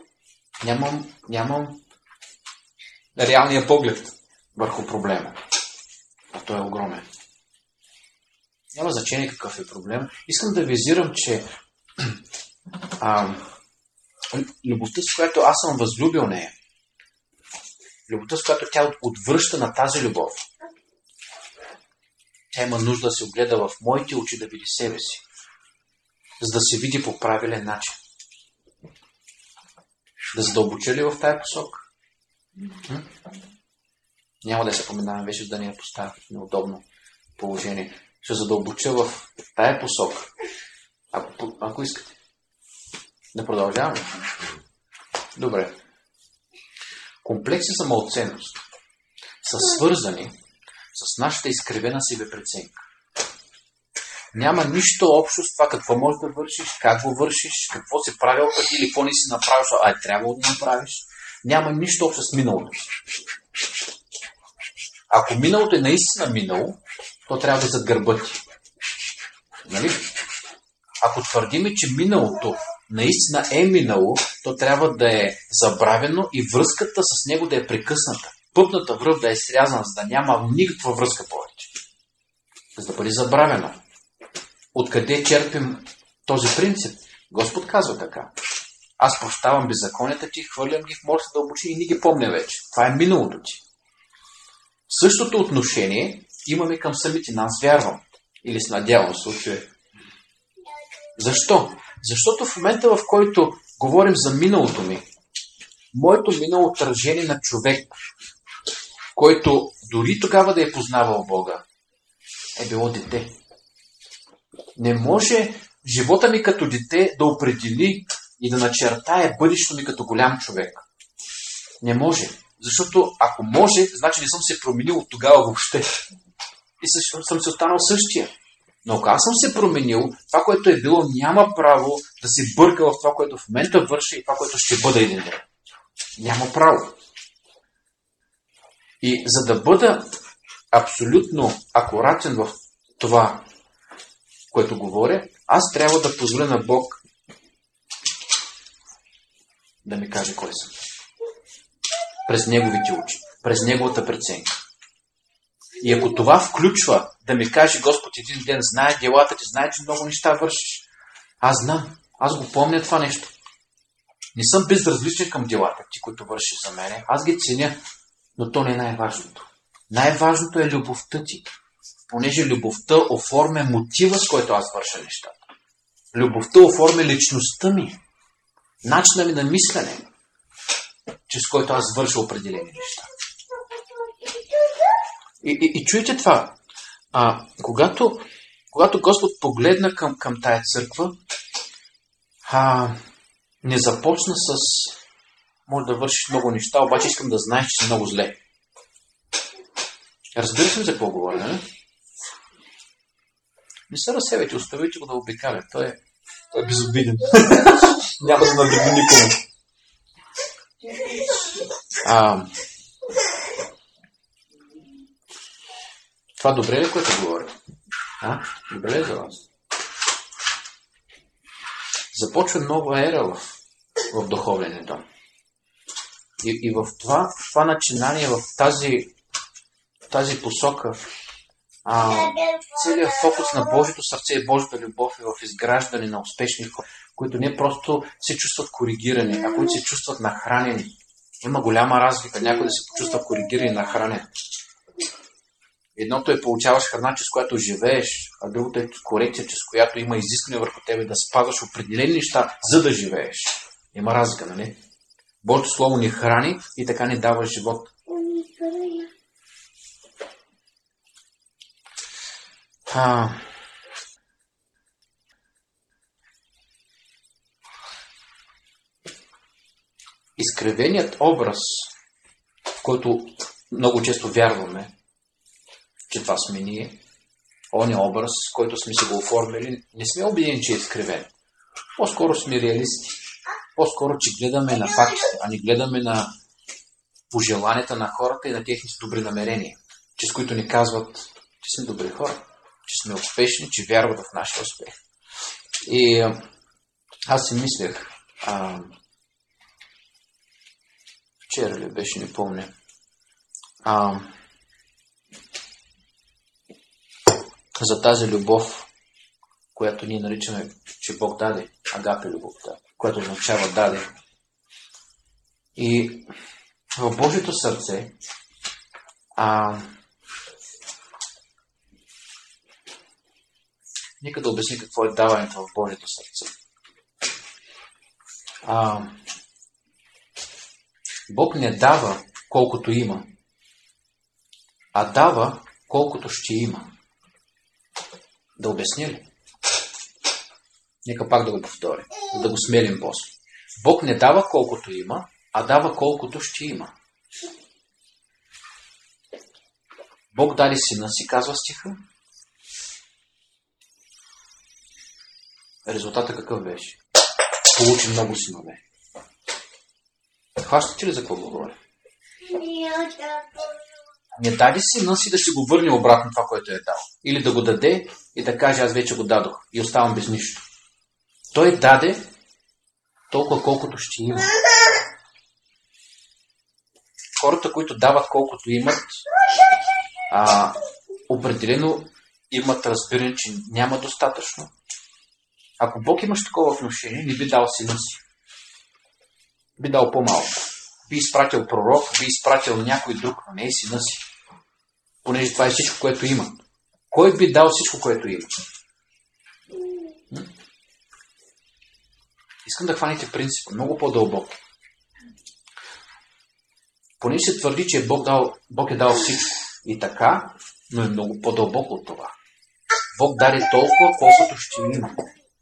Нямам реалния поглед върху проблема. А той е огромен. Няма значение какъв е проблем. Искам да визирам, че любовта, с която аз съм възлюбил нея, любовта, с която тя отвръща на тази любов, тя има нужда да се огледа в моите очи, да види себе си, за да се види по правилен начин. Да задълбоча ли в тая посока? Няма да се поминавам вече, да не я поставя в неудобно положение. Ще задълбоча в тая посока. Ако искате. Да продължаваме. Добре. Комплекси за малоценност са свързани с нашата изкривена себепреценка. Няма нищо общо с това какво можеш да вършиш, как го вършиш, какво си правил преди или какво не си направил, трябва да направиш. Няма нищо общо с миналото. Ако миналото е наистина минало, то трябва да е зад гърба ти. Нали? Ако твърдиме, че миналото наистина е минало, то трябва да е забравено и връзката с него да е прекъсната. Пъпната връв да е срязана, за да няма никаква връзка повече. За да бъде забравено. Откъде черпим този принцип? Господ казва така. Аз прощавам беззаконията ти, хвърлям ги в морските дълбочини и не ги помня вече. Това е миналото ти. Същото отношение имаме към самите нас, вярвам. Или се надявам в случая. Защо? Защото в момента, в който говорим за миналото ми, моето минало отражение на човек, който дори тогава да е познавал Бога, е било дете. Не може живота ми като дете да определи и да начертае бъдещето ми като голям човек. Не може. Защото ако може, значи не съм се променил от тогава въобще. И съм се останал същия. Но ако аз съм се променил, това, което е било, няма право да се бърка в това, което в момента върши и това, което ще бъде един ден. Няма право. И за да бъда абсолютно акуратен в това, което говоря, аз трябва да позволя на Бог да ми каже кой съм. През неговите очи, през неговата преценка. И ако това включва да ми каже Господ един ден, знае делата ти, знае, че много неща вършиш. Аз знам, аз го помня това нещо. Не съм безразличен към делата ти, които вършиш за мене. Аз ги ценя, но то не е най-важното. Най-важното е любовта ти. Понеже любовта оформя мотива, с който аз върша нещата. Любовта оформя личността ми, начина ми на мислене, чрез който аз върша определени неща. И чуйте това. Когато Господ погледна към тая църква, не започна с може да вършиш много неща, обаче искам да знаеш, че си много зле. Разбираш ли за какво говоря, не? Не се разсевайте, оставите го да обикаля. Той е безобиден. Няма да навреди никому. Това добре ли, което говоря? Добре ли за вас? Започва нова ера в духовния дом. И в това начинание, в тази посока, целият фокус на Божието сърце и Божията любов е в изграждане на успешни хора, които не просто се чувстват коригирани, а които се чувстват нахранени. Има голяма разлика. Някой да се почувства коригиран и нахранен. Едното е получаваш храна, чрез която живееш, а другото е корекция, чрез която има изискване върху тебе да спазваш определени неща, за да живееш. Има разлика, нали? Божието Слово ни храни и така ни дава живот. Изкривеният образ, в който много често вярваме, че това сме ние, оня образ, с който сме се го оформили, не сме убедени, че е изкривен. По-скоро сме реалисти. По-скоро, че гледаме на фактите, а не гледаме на пожеланията на хората и на техните добри намерения, чрез които ни казват, че сме добри хора, че сме успешни, че вярват в нашия успех. И аз си мислех, вчера ли беше, не помня, за тази любов, която ние наричаме, че Бог даде, агапе любовта, която означава даде. И в Божието сърце нека да обясня какво е даването в Божието сърце. Бог не дава колкото има, а дава колкото ще има. Да обясня ли? Нека пак да го повторя, да го смелим после. Бог не дава колкото има, а дава колкото ще има. Бог даде сина си, казва стиха. Резултата какъв беше? Получи много синове. Хващате ли за какво говоря? Не даде сина си да ще го върне обратно това, което е дал. Или да го даде и да каже, аз вече го дадох и оставам без нищо. Той даде толкова колкото ще има. Хората, които дават колкото имат, определено имат разбиране, че няма достатъчно. Ако Бог имаш такова отношение, не би дал сина си. Би дал по-малко. Би изпратил пророк, би изпратил някой друг, но не е сина си. Понеже това е всичко, което има. Кой би дал всичко, което има? Искам да хванете принципа много по-дълбоко. Поне се твърди, че Бог е дал всичко. И така, но е много по-дълбоко от това. Бог даде толкова, колкото ще има.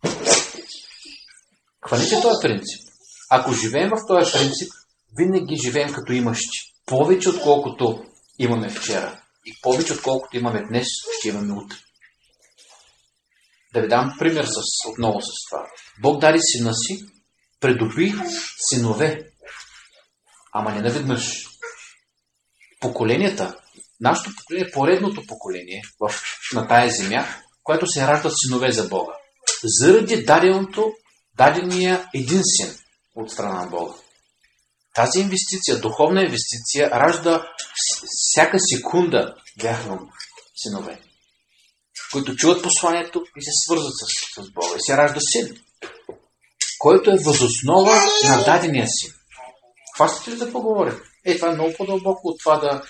Хванете този принцип. Ако живеем в този принцип, винаги живеем като имащи. Повече отколкото имаме вчера. И повече отколкото имаме днес, ще имаме утре. Да ви дам пример отново с това. Бог даде сина си, придоби синове. Ама не наведнъж. Поколенията, нашето поколение, поредното поколение на тая земя, което се раждат синове за Бога. Заради дадения един син от страна на Бога. Тази инвестиция, духовна инвестиция, ражда всяка секунда бяхно синове, които чуват посланието и се свързват с Бога. И се ражда син, който е възоснова на дадения син. Хващате ли да поговорим? Това е много по-дълбоко от това да...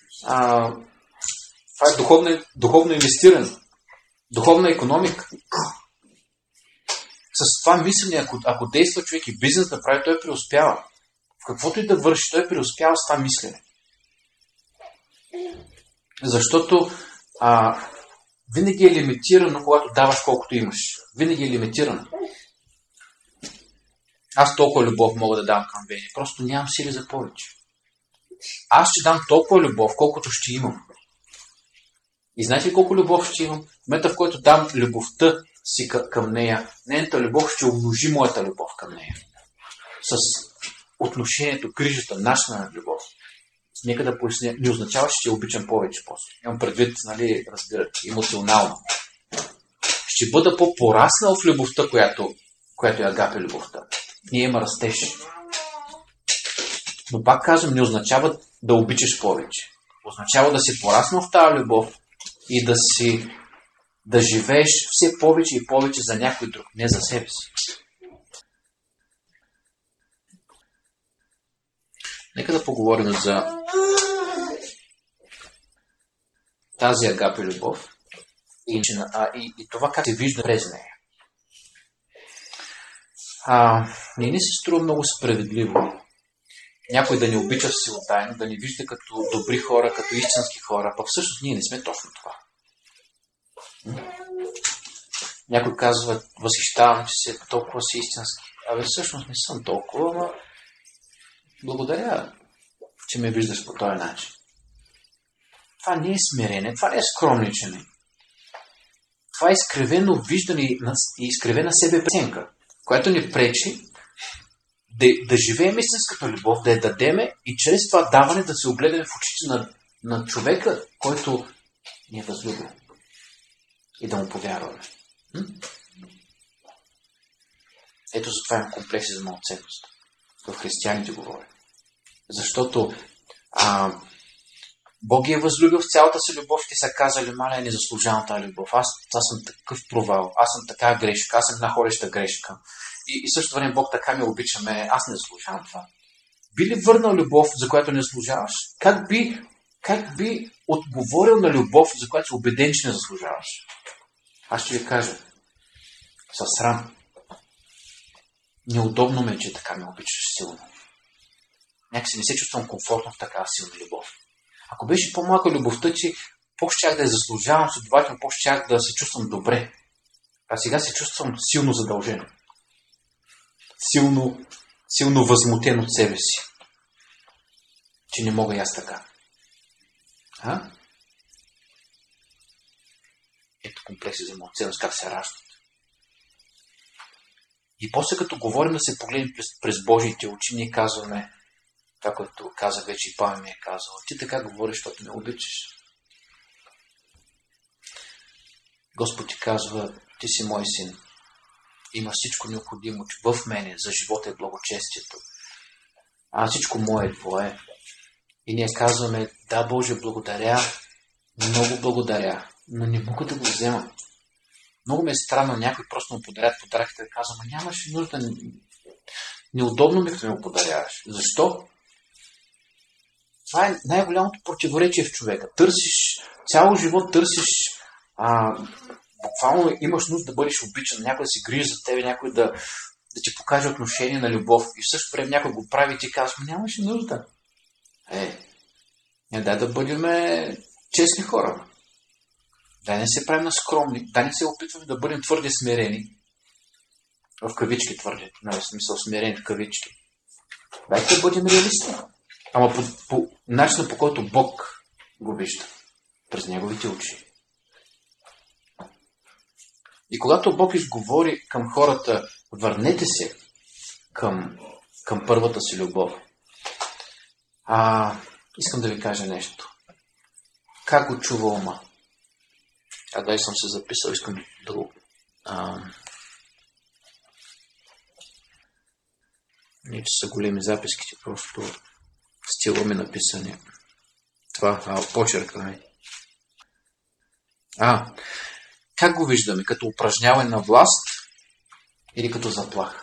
това е духовно инвестиране. Духовна икономика. С това мислене, ако действа човек и бизнес да прави, той преуспява. В каквото и да върши, той преуспява с това мислене. Защото винаги е лимитирано, когато даваш колкото имаш. Винаги е лимитирано. Аз толкова любов мога да дам към Вени. Просто нямам сили за повече. Аз ще дам толкова любов, колкото ще имам. И знаете ли колко любов ще имам? В момента, в който дам любовта си към нея, нейната любов ще умножи моята любов към нея. С отношението, грижата, нашата любов. Нека да поясня, не означава, че ще обичам повече после. Имам предвид, разбирате, емоционално. Ще бъда по-пораснал в любовта, която е агапе любовта. Ние има растеж. Но пак казвам, не означава да обичаш повече. Означава да си пораснал в тази любов и да живееш все повече и повече за някой друг, не за себе си. Нека да поговорим за тази агапе любов и това как се вижда през нея. Не се струва много справедливо някой да ни обича всеотдайно, да ни вижда като добри хора, като истински хора, пък всъщност ние не сме точно това. Някой казва, възхищавам, че си толкова си истински. Всъщност не съм толкова, но благодаря, че ме виждаш по този начин. Това не е смирение, това не е скромничене. Това е изкривено виждане и изкривена себе преценка, която ни пречи да живеем истинската любов, да я дадеме и чрез това даване да се огледаме в очите на човека, който ни е възлюбил. И да му повярваме. Ето затова имам комплекси за малоценност. В християните говоря. Защото Бог ги е възлюбил с цялата си любов и те са казали, маля, не заслужавам тази любов. Аз съм такъв провал, аз съм така грешка, аз съм една хореща грешка. И също време Бог така ме обича мене, аз не заслужавам това. Би ли върнал любов, за която не заслужаваш? Как би отговорил на любов, за която си убеден, че не заслужаваш? Аз ще ви кажа. Със срам. Неудобно ме, че така ме обичаш силно. Някакси не се чувствам комфортно в такава силна любов. Ако беше по-малка любовта ти, по-щях да я заслужавам, следователно по-щях да се чувствам добре. А сега се чувствам силно задължен. Силно възмутен от себе си. Че не мога и аз така. Ето комплекси за малоценност, как се раждат. И после като говорим да се погледнем през Божиите очи, ние казваме това, което каза вече и Павел ми е казал. Ти така говориш, защото ме обичаш. Господ ти казва, ти си мой син. Има всичко необходимо в мене за живота и благочестието. Всичко мое е твое. И ние казваме, да, Боже, благодаря, много благодаря, но не мога да го взема. Много ме е странно, някой просто му подарят подаръките и казва, нямаше нужда, неудобно ми, като ми го подаряваш. Защо? Това е най-голямото противоречие в човека. Цял живот търсиш, буквално имаш нужда да бъдеш обичан, някой да се грижи за тебе, някой да ти покаже отношение на любов и в същото време някой го прави и ти казва, нямаше нужда. Дай да бъдем честни хора. Дай не се правим на скромни. Дай не се опитваме да бъдем твърде смирени. В кавички твърде. В смисъл смирени в кавички. Дайте да бъдем реалисти. Ама по начина, по който Бог го вижда. През неговите очи. И когато Бог изговори към хората, върнете се към първата си любов. Искам да ви кажа нещо. Как го чува ума? Дай съм се записал, искам да го... Не, че са големи записките, просто стила ми написани. Това, почерка. Как го виждаме? Като упражняване на власт или като заплаха?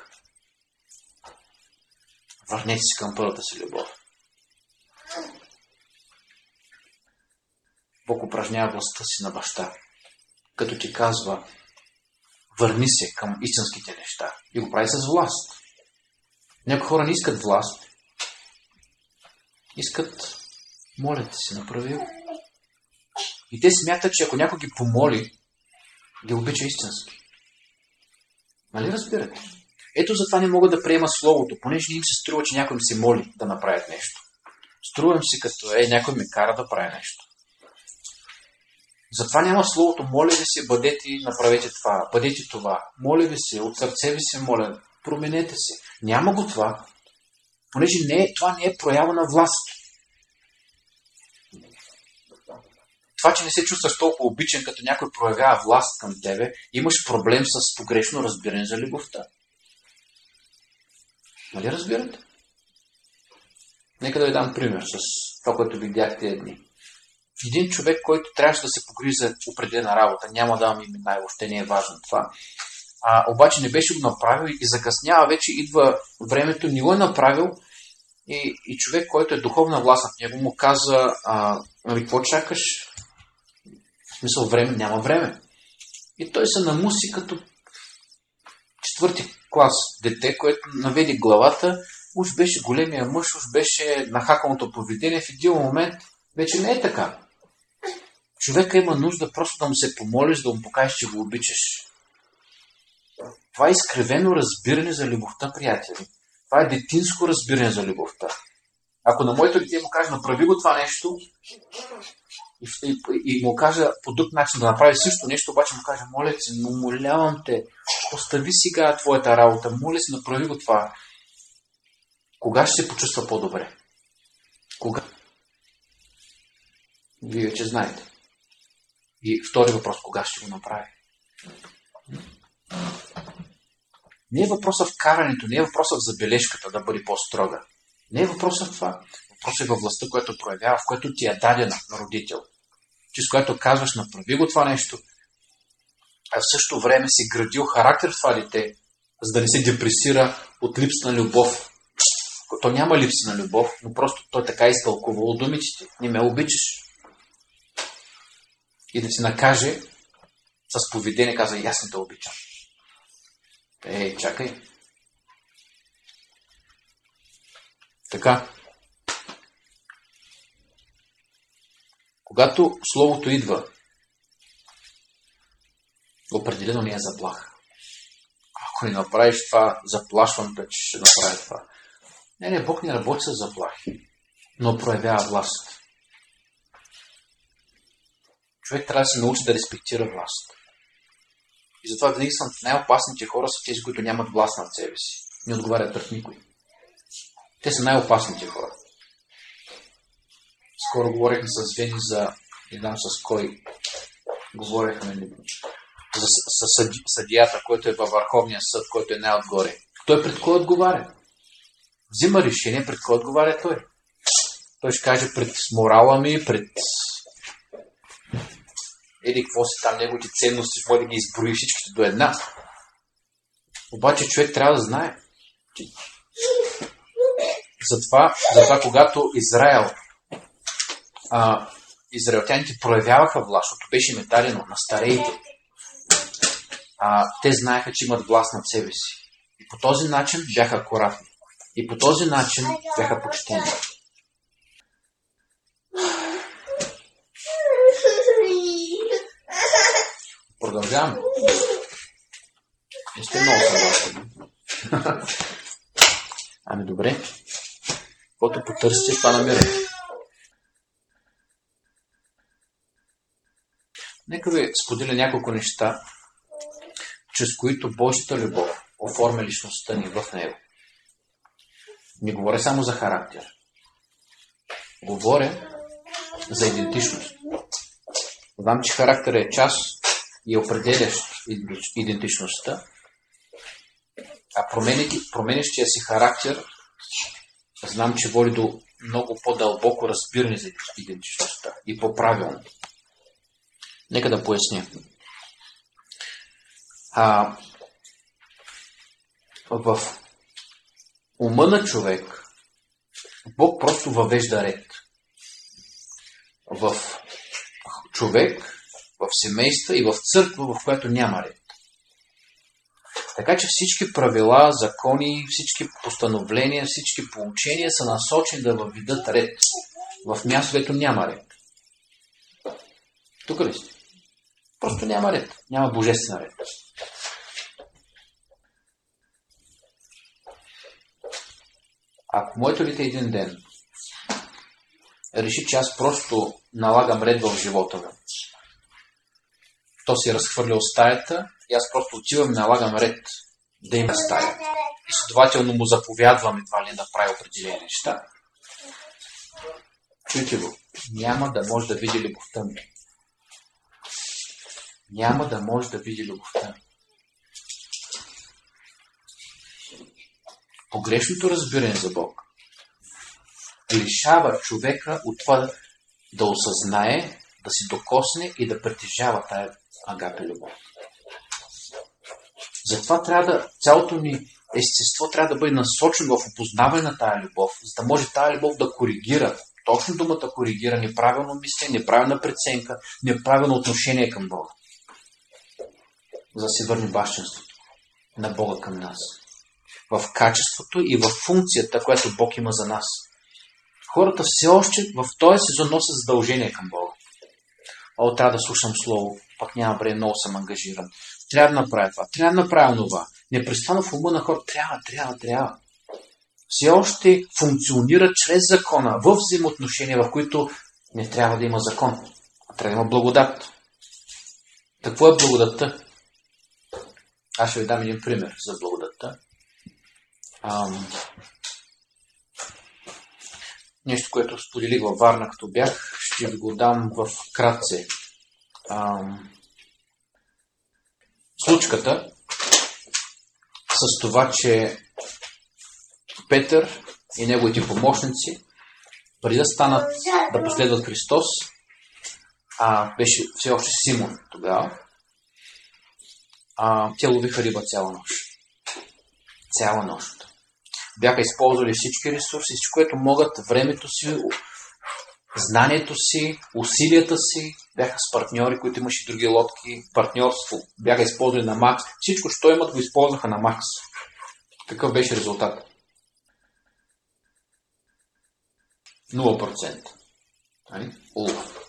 Върнете се към първата си любов. Бог упражнява властта си на баща. Като ти казва, върни се към истинските неща. И го прави с власт. Някои хора не искат власт. Искат, молят си, направи. И те смятат, че ако някой ги помоли, ги обича истински. Нали разбирате? Ето затова не могат да приема словото, понеже не им се струва, че някой им се моли да направят нещо. Струва им се като, някой ме кара да прави нещо. Затова няма словото, моля ви се, бъдете, направете това, бъдете това. Моля ви се, от сърце ви се моля, променете се. Няма го това, понеже това не е проява на власт. Това, че не се чувстваш толкова обичан, като някой проявява власт към тебе, имаш проблем с погрешно разбиране за любовта. Нали разбирате? Нека да ви дам пример с това, което видях тези дни. Един човек, който трябваше да се погрижи за определена работа, няма да имам имена и въобще не е важно това, обаче не беше го направил и закъснява, вече идва времето, не го е направил и човек, който е духовна власт над него, му каза, какво чакаш? В смисъл време, няма време. И той се намуси като четвърти клас дете, което наведи главата, уж беше големия мъж, уж беше нахаканото поведение, в един момент вече не е така. Човека има нужда просто да му се помолиш, да му покажеш, че го обичаш. Това е изкривено разбиране за любовта, приятели. Това е детинско разбиране за любовта. Ако на моето дете му кажа, направи го това нещо, и му кажа по друг начин да направи също нещо, обаче му кажа, моля се, но молявам те, остави сега твоята работа, моля се, направи го това. Кога ще се почувства по-добре? Кога? Вие вече знаете. И втори въпрос, кога ще го направи? Не е въпросът в карането, не е въпросът в забележката да бъде по-строга. Не е въпросът в това. Въпросът е във властта, която проявява, в което ти е дадена на родител. Че с което казваш, направи го това нещо, а в същото време си градил характер в това дете, за да не се депресира от липса на любов. То няма липса на любов, но просто той така изтълкувал думичите. Не ме обичаш. И да ти накаже с поведение, каза, аз не те обичам. Чакай. Така. Когато словото идва, определено не е заплаха. Ако не направиш това, заплашвам те, че ще направи това. Не, Бог не работи с заплахи, но проявява власт. Човек трябва да се научи да респектира власт. И затова винаги съм най-опасните хора са тези, които нямат власт над себе си. Не отговарят пред никой. Те са най-опасните хора. Скоро говорихме с Вени за, не знам с кой, говорихме за съдията, който е във Върховния съд, който е най-отгоре. Той пред кой отговаря? Взима решение, пред кой отговаря той. Той ще каже пред морала ми, пред какво си там неговите ценности, може да ги изброи всичките до една. Обаче човек трябва да знае. Затова когато израелтяните проявяваха власт, защото беше им дадено на стареите, те знаеха, че имат власт над себе си. И по този начин бяха акуратни. И по този начин бяха почтени. Продължаваме. Не сте много съгласни. Ами добре. Каквото потърсите, това намирате. Нека ви споделя няколко неща, чрез които Божията любов оформя личността ни в Него. Не говоря само за характер. Говоря за идентичност. Знам, че характер е част и определящ идентичността, а променящия си характер знам, че води до много по-дълбоко разбиране за идентичността и по-правилно. Нека да поясня. В ума на човек Бог просто въвежда ред. В човек, в семейства и в църква, в която няма ред. Така че всички правила, закони, всички постановления, всички поучения са насочени да въведат ред в място, където няма ред. Тук ли сте? Просто няма ред. Няма божествен ред. Ако моето дете един ден реши, че аз просто налагам ред в живота му, то си разхвърля от стаята и аз просто отивам и налагам ред да има стая. И следователно му заповядвам едва ли да прави определени неща. Чуйте го. Няма да може да види любовта ми. Няма да може да види любовта ми. Погрешното разбиране за Бог лишава човека от това да осъзнае, да си докосне и да притежава тая агапе любов. Затова цялото ни естество трябва да бъде насочено в опознаване на тая любов, за да може тая любов да коригира, точно думата коригира, неправилно мислене, неправилна преценка, неправилно отношение към Бога. За да се върне бащинството на Бога към нас. В качеството и в функцията, която Бог има за нас. Хората все още в този сезон носят задължение към Бога. Трябва да слушам слово, пак няма време, много съм ангажиран. Трябва да направя това, трябва да направя това. Непрестанно в ума на хората трябва. Все още функционира чрез закона, в взаимоотношения, в които не трябва да има закон, а трябва да има благодат. Какво е благодатта? Аз ще ви дам един пример за благодатта. Нещо, което споделих във Варна, като бях, ще ви го дам в кратце. Случката с това, че Петър и неговите помощници, преди да станат да последват Христос, беше все още Симон тогава, те ловиха риба цяла нощ. Цяла нощ. Бяха използвали всички ресурси, всичко, което могат, времето си, знанието си, усилията си, бяха с партньори, които имаше други лодки, партньорство, бяха използвали на макс. Всичко, що имат, го използваха на макс. Какъв беше резултат? 0%. Улов.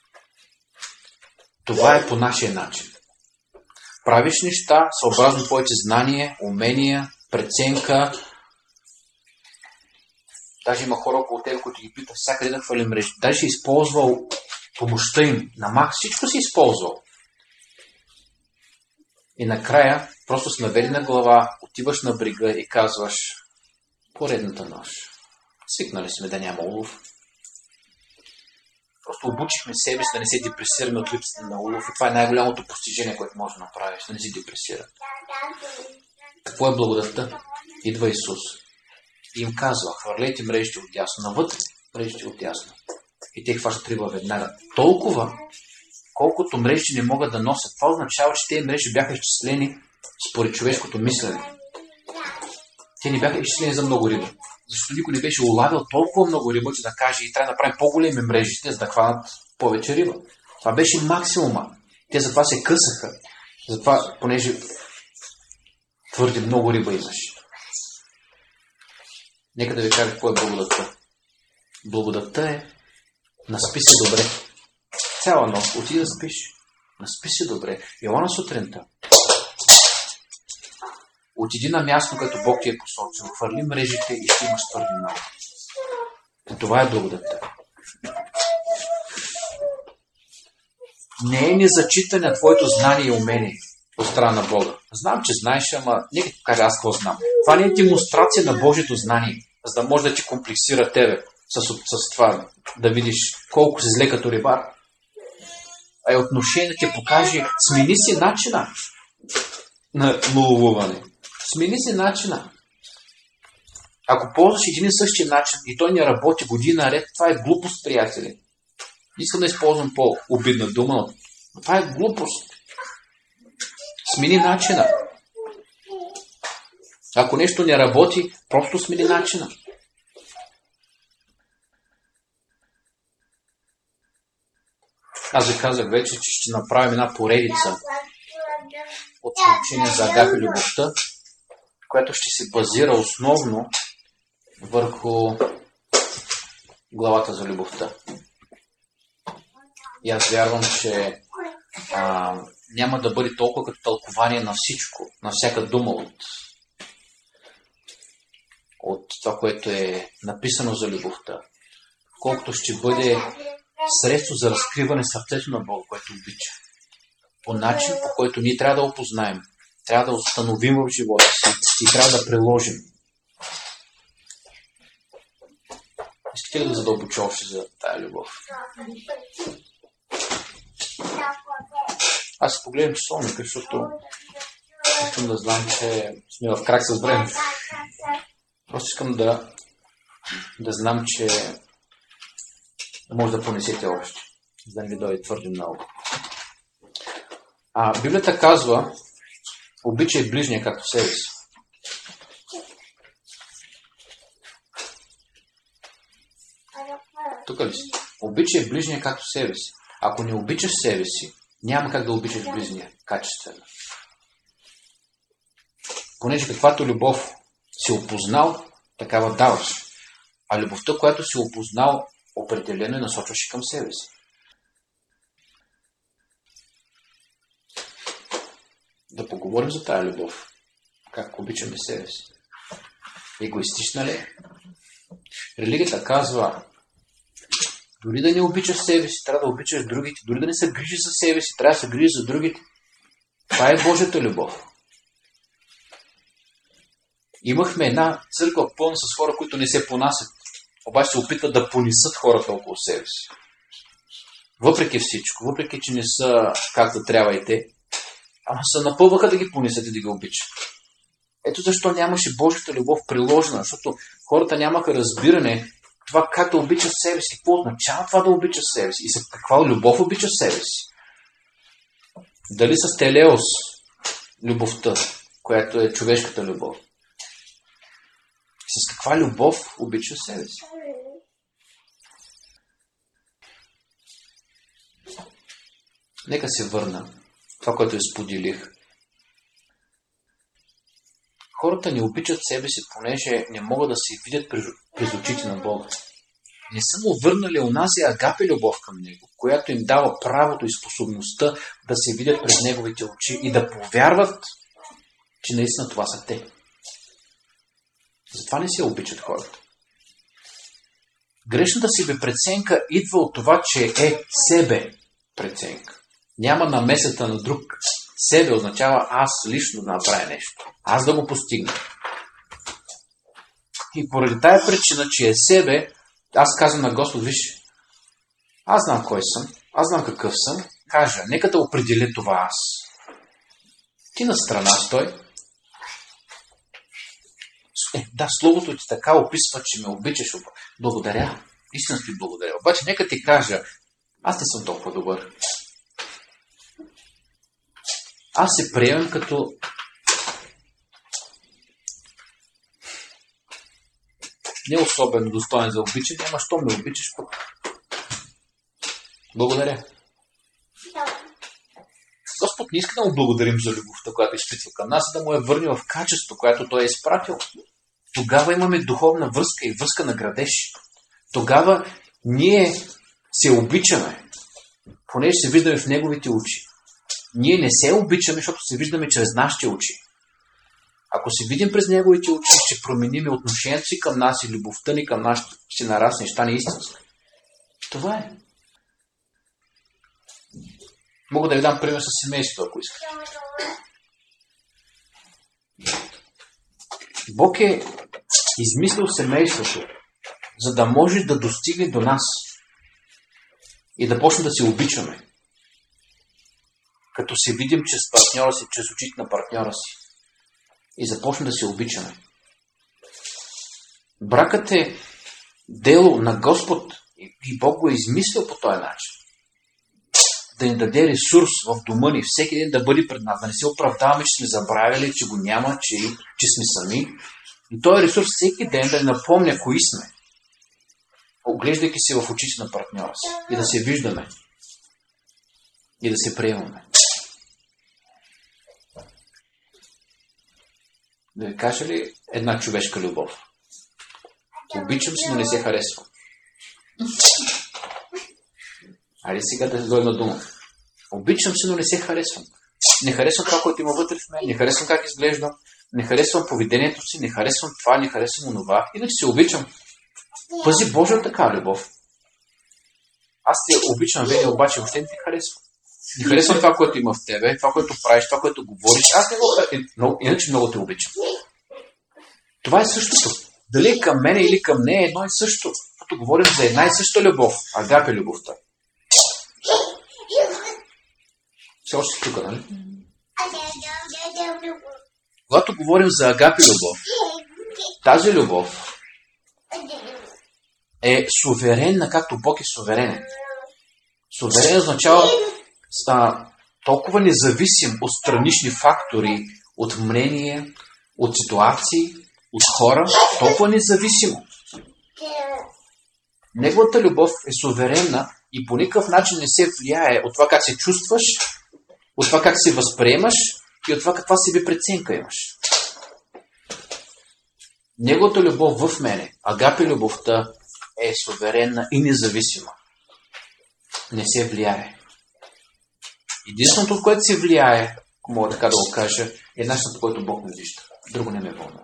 Това е по нашия начин. Правиш неща, съобразно твоите знания, умения, преценка. Даже има хора около тебе, които ги питат всякъде да хвали мрежи. Даже си използвал помощта им на макс. Всичко си използвал. И накрая просто с наведена глава отиваш на брега и казваш: поредната нощ. Свикнали сме да няма улов. Просто обучихме себе си да не се депресираме от липсата на улов. И това е най-голямото постижение, което може да направиш, да не си депресира. Какво е благодатта? Идва Исус и им казва: хвърлете мрежите отдясно, навътре мрежите отдясно. И те хващат риба веднага. Толкова, колкото мрежите не могат да носят. Това означава, че тези мрежи бяха изчислени според човешкото мислене. Те не бяха изчислени за много риба. Защото никой не беше улавил толкова много риба, че да каже: и трябва да направим по-големи мрежите, за да хванат повече риба. Това беше максимума. Те затова се късаха. Затова, понеже твърде много риба имаше. Нека да ви кажа какво е благодатта. Благодатта е: наспи се добре. Цяла нощ отиди да спиш. Наспи се добре. Елана сутринта. Отиди на място, като Бог ти е посочил. Хвърли мрежите и ще имаш твърди много. Това е благодатта. Не е незачитане на твоето знание и умение от страна на Бога. Знам, че знаеш, ама нека ти кажа аз какво знам. Това не е демонстрация на Божието знание, за да може да ти комплексира тебе с това, да видиш колко си зле като рибар. А е отношение да ти покаже, смени си начина на ловуване. Смени си начина. Ако ползваш един и същия начин и той не работи година наред, това е глупост, приятели. Искам да използвам по-обидна дума, но това е глупост. Смени начина. Ако нещо не работи, просто смени начина. Аз ви казах вече, че ще направим една поредица от учения за Агапе любовта, която ще се базира основно върху главата за любовта. И аз вярвам, че няма да бъде толкова като тълкование на всичко, на всяка дума от това, което е написано за любовта, колкото ще бъде средство за разкриване сърцето на Бога, което обича. По начин, по който ние трябва да опознаем, трябва да установим в живота си и трябва да приложим. Искате ли да задълбоча още за тая любов? Аз се погледам часовника, защото искам да знам, че сме в крак с време. Просто искам да знам, че може да понесете още, за да не ви дойде твърде много. Библията казва, обичай ближния както себе си. Тук ли си? Обичай ближния както себе си. Ако не обичаш себе си, няма как да обичаш ближния качествено. Понеже каквато любов си опознал, такава даваш. А любовта, която си опознал, определено е насочваш и към себе си. Да поговорим за тая любов. Как обичаме себе си. Егоистична ли? Религията казва, дори да не обичаш себе си, трябва да обичаш другите. Дори да не се грижи за себе си, трябва да се грижи за другите. Това е Божията любов. Имахме една църква пълна с хора, които не се понасят. Обаче се опитват да понесат хората около себе си. Въпреки всичко, въпреки че не са както трябва и те, ама се напълваха да ги понесат и да ги обичат. Ето защо нямаше Божията любов приложена, защото хората нямаха разбиране това как да обичаш себе си. Какво означава това да обичаш себе си? И с каква любов обичаш себе си? Дали с телеос любовта, която е човешката любов? С каква любов обичаш себе си? Нека се върна. Това, което споделих. Хората не обичат себе си, понеже не могат да се видят през очите на Бога. Не са му върнали онази агапе любов към Него, която им дава правото и способността да се видят през Неговите очи и да повярват, че наистина това са те. Затова не се обичат хората. Грешната себепреценка идва от това, че е себе преценка. Няма намесата на друг. Себе означава аз лично да направя нещо. Аз да го постигна. И поради тая причина, че е себе, аз казвам на Господ, виж, аз знам кой съм, аз знам какъв съм, кажа, нека да определя това аз. Ти на страна стой. Да, словото ти така описва, че ме обичаш. Благодаря. Истински благодаря. Обаче нека ти кажа, аз не съм толкова добър. Аз се приемам като не особено достоен за обичане, ама що ме обичаш пък. Благодаря. Господ не иска да му благодарим за любовта, която изпитва към нас, да му я върне в качество, което той е изпратил. Тогава имаме духовна връзка и връзка на градеж. Тогава ние се обичаме, понеже се виждаме в неговите очи. ние не се обичаме, защото се виждаме чрез нашите очи. Ако се видим през неговите очи, ще променим отношението си към нас и любовта ни към нас ще нарасне, ще стане истинска. Това е. Мога да ви дам пример с семейството, ако искате. Бог е измислил семейството, за да може да достигне до нас и да почне да се обичаме. Като се видим чрез партньора си, чрез очите на партньора си. И започне да се обичаме. Бракът е дело на Господ и Бог го е измислил по този начин. Да ни даде ресурс в дома ни, всеки ден да бъде пред нас, да не се оправдаваме, че сме забравили, че го няма, че сме сами. И този ресурс всеки ден да ни напомня кои сме, оглеждайки се в очите на партньора си и да се виждаме и да се приемаме. Да ви кажа ли една човешка любов? Обичам се, но не се харесвам. Айде сега да дойдем на дума. Обичам се, но не се харесвам. Не харесвам това, което има вътре в мен, не харесвам как изглеждам, не харесвам поведението си, не харесвам това, не харесвам онова. Иначе се обичам. Пази Божия така любов. Аз те обичам вече, обаче въобще не те харесвам. Не харесвам това, което има в тебе, това, което правиш, това, което говориш. Аз не го харесвам. Иначе много те обичам. Това е същото. Дали към мене или към нея е едно и също. Като говорим за една и съща любов. Агапе любовта. Все още тук, нали? Когато говорим за агапе любов, тази любов е суверенна, както Бог е суверенен. Суверен означава толкова независим от странични фактори, от мнение, от ситуации, от хора, толкова независимо. Неговата любов е суверенна и по никакъв начин не се влияе от това как се чувстваш, от това как се възприемаш и от това каква себе преценка имаш. Неговата любов в мене, агапе любовта, е суверенна и независима. Не се влияе. Единственото, от което се влияе, ако мога така да го кажа, е начинът, който Бог ме вижда. Друго не ме вълнува.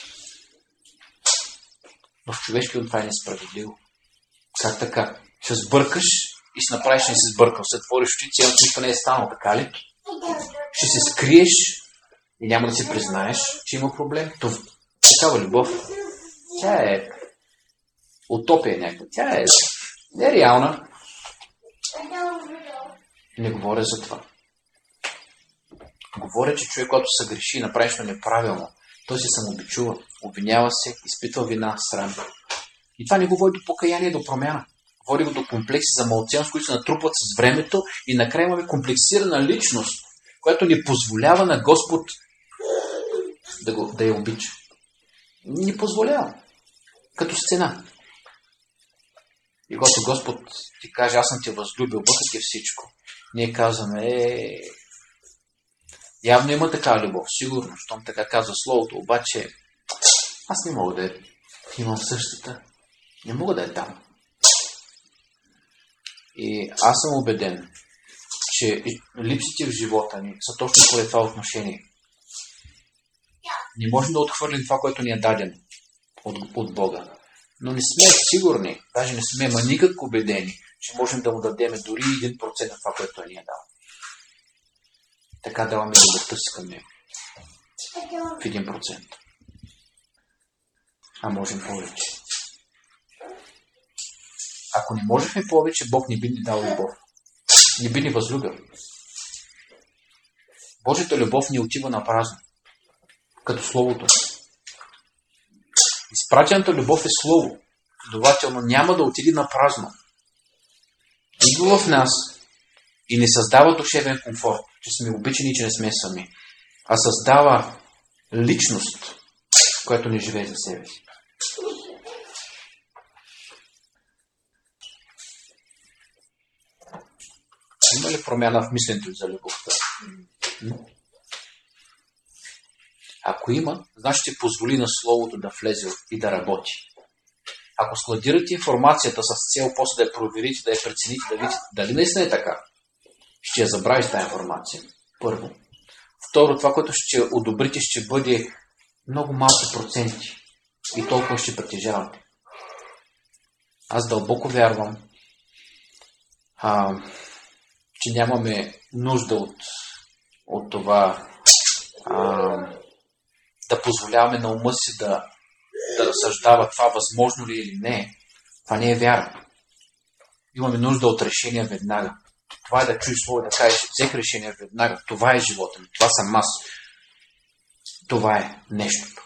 Но в човешкият това е несправедливо. Как така? Ще сбъркаш и се направиш, че не си сбъркал. След отвориш очи, цялото нищо не е станало, така ли? Ще се скриеш и няма да си признаеш, че има проблем. Такава любов, тя е утопия някаква. Тя е нереална. Не говоря за това. Говоря, че човек, който се греши и направи нещо неправилно, той се самообичува, обвинява се, изпитва вина, срам. И това не го води до покаяние, до промяна. Води го до комплекси за малценност, които се натрупват с времето и накрая имаме комплексирана личност, която ни позволява на Господ да я обича. Ни позволява. Като сцена. И когато Господ ти каже, аз съм те възлюбил, въпреки всичко, ние казваме, явно има такава любов, сигурно, щом така казва Словото, обаче аз не мога да имам същата. Не мога да я дам. И аз съм убеден, че липсите в живота ни са точно поради това отношение. Не можем да отхвърлим това, което ни е дадено от Бога. Но не сме сигурни, даже не сме никак убедени, че можем да му дадем дори 1% от това, което той ни е дал. Така даваме любовта си към него. В 1%. А можем повече. Ако не можехме повече, Бог не би ни дал любов. Не би ни възлюбил. Божията любов не отива на празно. Като Словото. Изпратената любов е Слово. Следователно няма да отиде на празно. Идва в нас и не създава душевен комфорт, че сме обичани и че не сме сами, а създава личност, която не живее за себе си. Има ли промяна в мисленето за любовта? Ако има, значи ще позволи на Словото да влезе и да работи. Ако складирате информацията с цел после да я проверите, да я прецените, да видите дали наистина е така, ще я забравиш тази информация. Първо. Второ, това, което ще одобрите, ще бъде много малки проценти. И толкова ще притежавате. Аз дълбоко вярвам, че нямаме нужда от това да позволяваме на ума си да разсъждава това възможно ли или не. Това не е вяра. Имаме нужда от решение веднага. Това е да чуеш слово и да кажеш, взех решение веднага. Това е живота ми. Това съм аз. Това е нещото.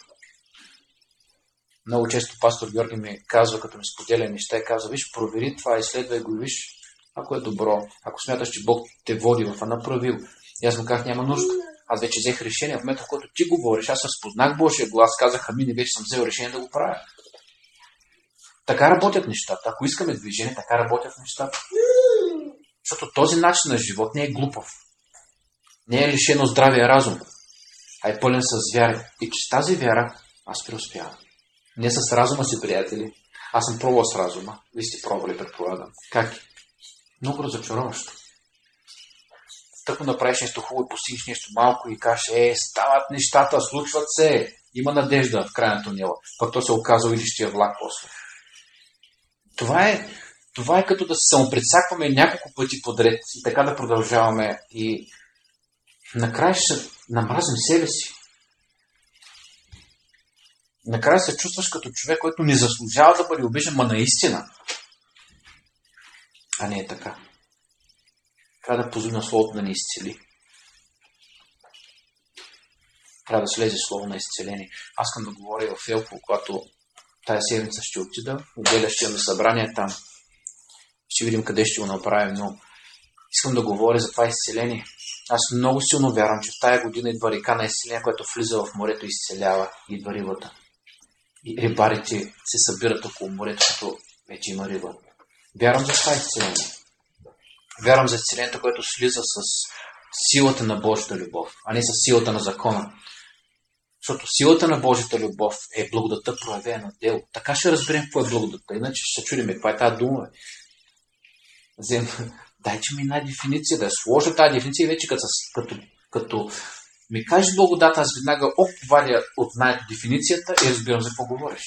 Много често пастор Георги ми казва, като ми споделя неща, и казва, виж, провери това, изследвай го, виж, ако е добро, ако смяташ, че Бог те води в направил. И аз му казах, няма нужда. Аз вече взех решение в момента, в който ти говориш, аз разпознах Божия глас, казах, ами не вече съм взел решение да го правя. Така работят нещата. Ако искаме движение, така работят нещата. Защото този начин на живот не е глупав. Не е лишен от здравия разум, а е пълен с вяра. И че с тази вяра аз преуспявам. Не с разума си, приятели. Аз съм пробвал с разума. Вие сте пробвали, предполагам. Как е? Много разочароващо. Тъпо направиш нещо хубаво и постигнеш нещо малко и кажеш, стават нещата, случват се. Има надежда в края на тунела. Пък то се оказва идещия влак после. Това е като да се самопредсакваме няколко пъти подред и така да продължаваме и накрая ще намразим себе си. Накрая се чувстваш като човек, който не заслужава да бъде обижен, ма наистина. А не е така. Трябва да позволи на Словото да ни изцели. Трябва да слезе Слово на изцеление. Аз искам да говоря и в Елфо, когато тая седмица ще отида, отделя ще имаме събрание там. Ще видим къде ще го направим, но искам да говоря за това изцеление. Аз много силно вярвам, че в тая година идва река на изцеление, която влиза в морето и изцелява, идва рибата. И рибарите се събират около морето, като вече има риба. Вярвам за това изцеление. Вярвам за изцелението, което слиза с силата на Божията любов, а не с силата на закона. Защото силата на Божията любов е благодата проявена на дело. Така ще разберем какво е благодата. Иначе ще се чудим каква е тази дума. Дайте ми една дефиниция, да я сложа тази дефиниция и вече като ми кажеш благодата, аз веднага вадя от знанието дефиницията и разбирам за какво говориш.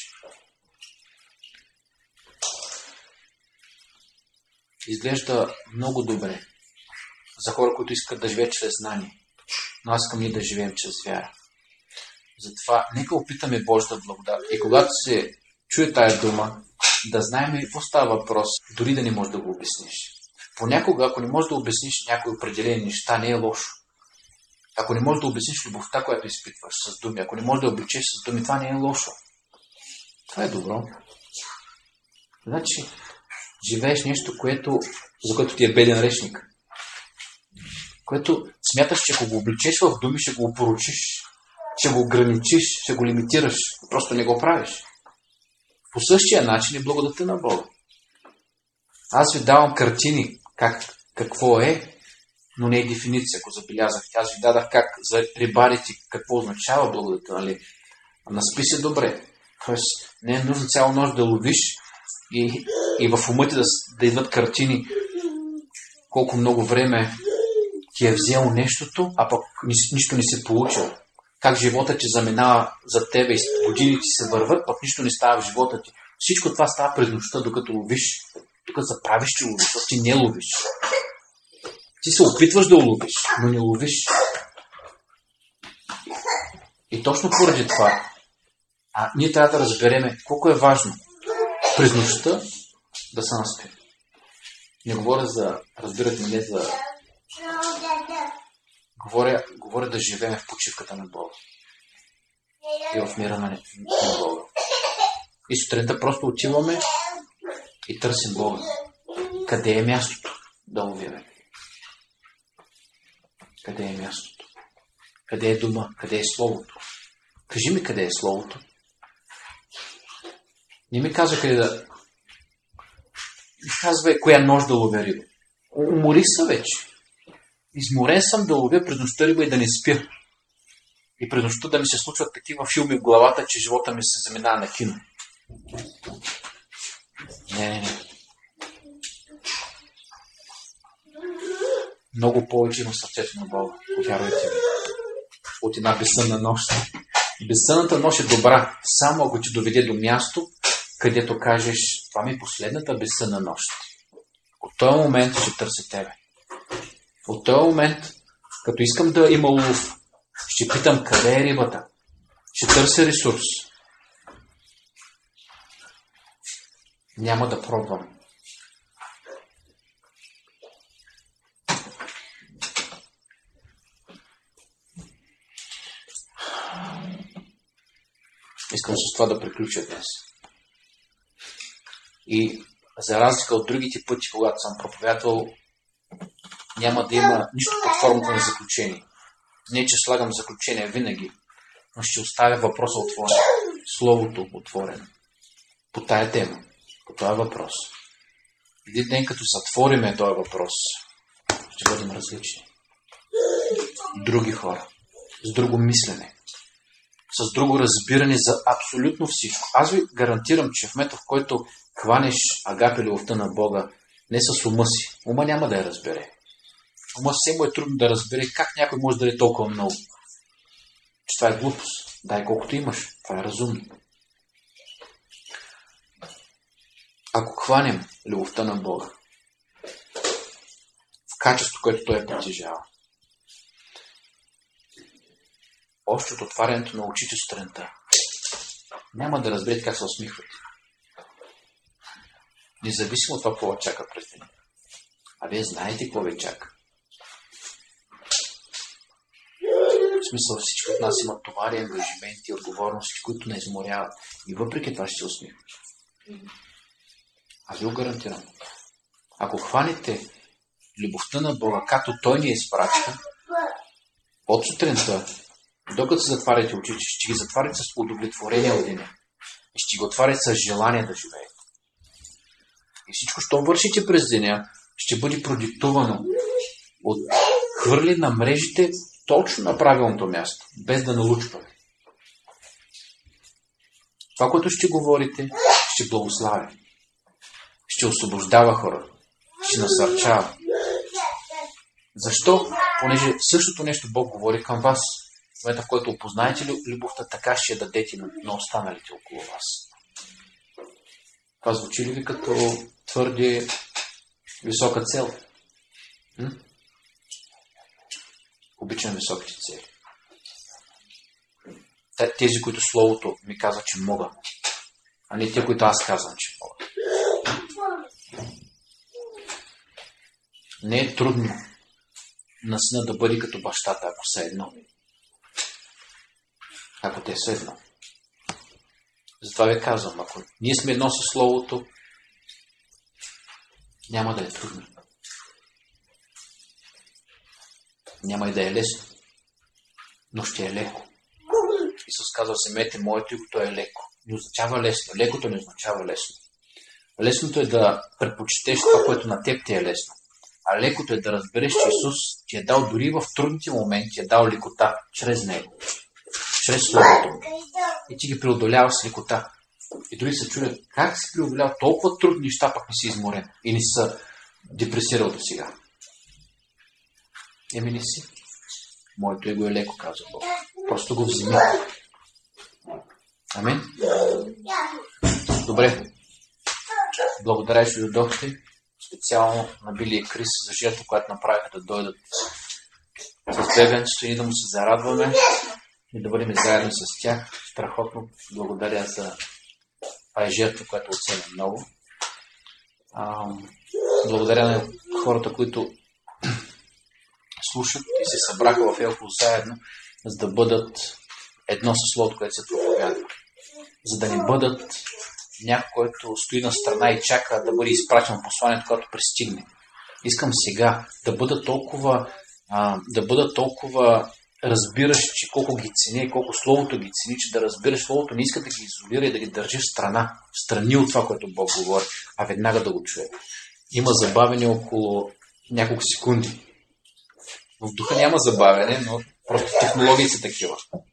Изглежда много добре за хора, които искат да живеят чрез знание. Но аз искам ние да живеем чрез вяра. Затова нека опитаме Божията благодат. И когато се чуе тая дума, да знаем какво става въпрос, дори да не можеш да го обясниш. Понякога, ако не можеш да обясниш някои определени неща, не е лошо. Ако не можеш да обясниш любовта, която изпитваш с думи, ако не можеш да обличеш с думи, това не е лошо. Това е добро. Значи, живееш нещо, за което ти е беден речник. Което смяташ, че ако го обличеш в думи, ще го опорочиш, ще го ограничиш, ще го лимитираш. Просто не го правиш. По същия начин е благодата на Бога. Аз ви давам картини, какво е, но не е дефиниция, ако забелязахте. Аз ви дадах как за рибарите, какво означава благодата, нали? Наспи се добре. Тоест, не е нужно цяла нощ да ловиш и в ума ти да идват картини колко много време ти е взело нещото, а пък нищо не си получил. Как живота ти заминава за тебе и годините се върват, пък нищо не става в живота ти. Всичко това става през нощта, докато ловиш. Докато заправиш, че ловиш, защото ти не ловиш. Ти се опитваш да ловиш, но не ловиш. И точно поради това, ние трябва да разбереме колко е важно през нощта да се наспим. Не говоря за, разбирате ме, не за... Говоря да живеем в почивката на Бога. И в мира на Бога. И сутринта просто отиваме и търсим Бога. Къде е мястото да ловим? Къде е мястото? Къде е дума? Къде е Словото? Кажи ми къде е Словото. Не ми казва къде да... Не казва коя нощ да ловя риба. Уморих се вече. Изморен съм да ловя през нощта риба и да не спя. И през нощта да ми се случват такива филми в главата, че живота ми се заминава на кино. Не. много повече има сърцето на Бога. Повярвайте ми. От една безсънна нощ. Безсънната нощ е добра, само ако ти доведе до място, където кажеш, това ми е последната безсънна нощ. От този момент ще търся тебе. От този момент, като искам да има улов, ще питам къде е рибата. Ще търся ресурс. Няма да пробвам. Искам с това да приключа днес. И за разлика от другите пъти, когато съм проповядвал, няма да има нищо под формата на заключение. Не, че слагам заключение винаги, но ще оставя въпроса отворен. Словото отворено. По тая тема. По този въпрос. Един ден, като затвориме този въпрос, ще бъдем различни. Други хора. С друго мислене. С друго разбиране за абсолютно всичко. Аз ви гарантирам, че в момента, в който хванеш агапе любовта на Бога, не с ума си. Ума няма да я разбере. Ума все му е трудно да разбере как някой може да даде толкова много. Че това е глупост. Дай колкото имаш. Това е разумно. Ако хванем любовта на Бога в качество, което Той е притежава, още от отварянето на очите сутринта, няма да разберете как се усмихвате. Независимо от това, какво ви чака през деня. А вие знаете какво ви чака. В смисъл, всички от нас имат товари, ангажименти, отговорности, които не изморяват. И въпреки това ще се усмихват. Аз ви го гарантирам. Ако хванете любовта на Бога, както Той ни е изпраща, от сутринта, докато се затваряте очите, ще ги затваряте с удовлетворение от деня. И ще ги отваряте с желание да живеете. И всичко, що вършите през деня, ще бъде продиктувано от хвърли на мрежите точно на правилното място, без да налучвате. Това, което ще говорите, ще благославя. Ще освобождава хората. Ще насърчава. Защо? Понеже същото нещо Бог говори към вас. В момента, в който опознаете любовта, така ще я дадете на останалите около вас. Това звучи ли ви като твърде висока цел? Обичам високите цели. Тези, които Словото ми казва, че мога, а не те, които аз казвам, че мога. Не е трудно на сина да бъде като бащата, ако са едно. Ако те са едно. Затова ви казвам, ако ние сме едно със Словото, няма да е трудно. Няма и да е лесно, но ще е леко. Исус казва, вземете моето и то е леко. Не означава лесно. Лекото не означава лесно. Лесното е да предпочетеш това, което на теб ти е лесно. А лекото е да разбереш, че Исус ти е дал дори в трудните моменти, е дал лекота чрез Него. Чрез Словото му. И ти ги преодоляваш с лекота. И дори се чудят, как си преодолял толкова трудни неща, пък не си изморен и не си депресирал до сега. Еми не си. Моето его е леко, казва Бог. Просто го вземи. Амин. Добре. Благодаря, че дойдохте. Специално на Били и Крис за жертва, която направиха да дойдат с бебенцето и да му се зарадваме и да бъдем заедно с тях. Страхотно. Благодаря за това е жертва, която оценя много. Благодаря на хората, които слушат и се събраха в Елхово заедно, за да бъдат едно със Словото, което се проповядва. За да не бъдат някой, който стои на страна и чака да бъде изпратено посланието, което пристигне. Искам сега да бъда толкова разбиращи колко ги цени и колко Словото ги цени, че да разбираш Словото не иска да ги изолира и да ги държи в страни от това, което Бог говори, а веднага да го чуе. Има забавене около няколко секунди. В духа няма забавяне, но просто технологии са такива.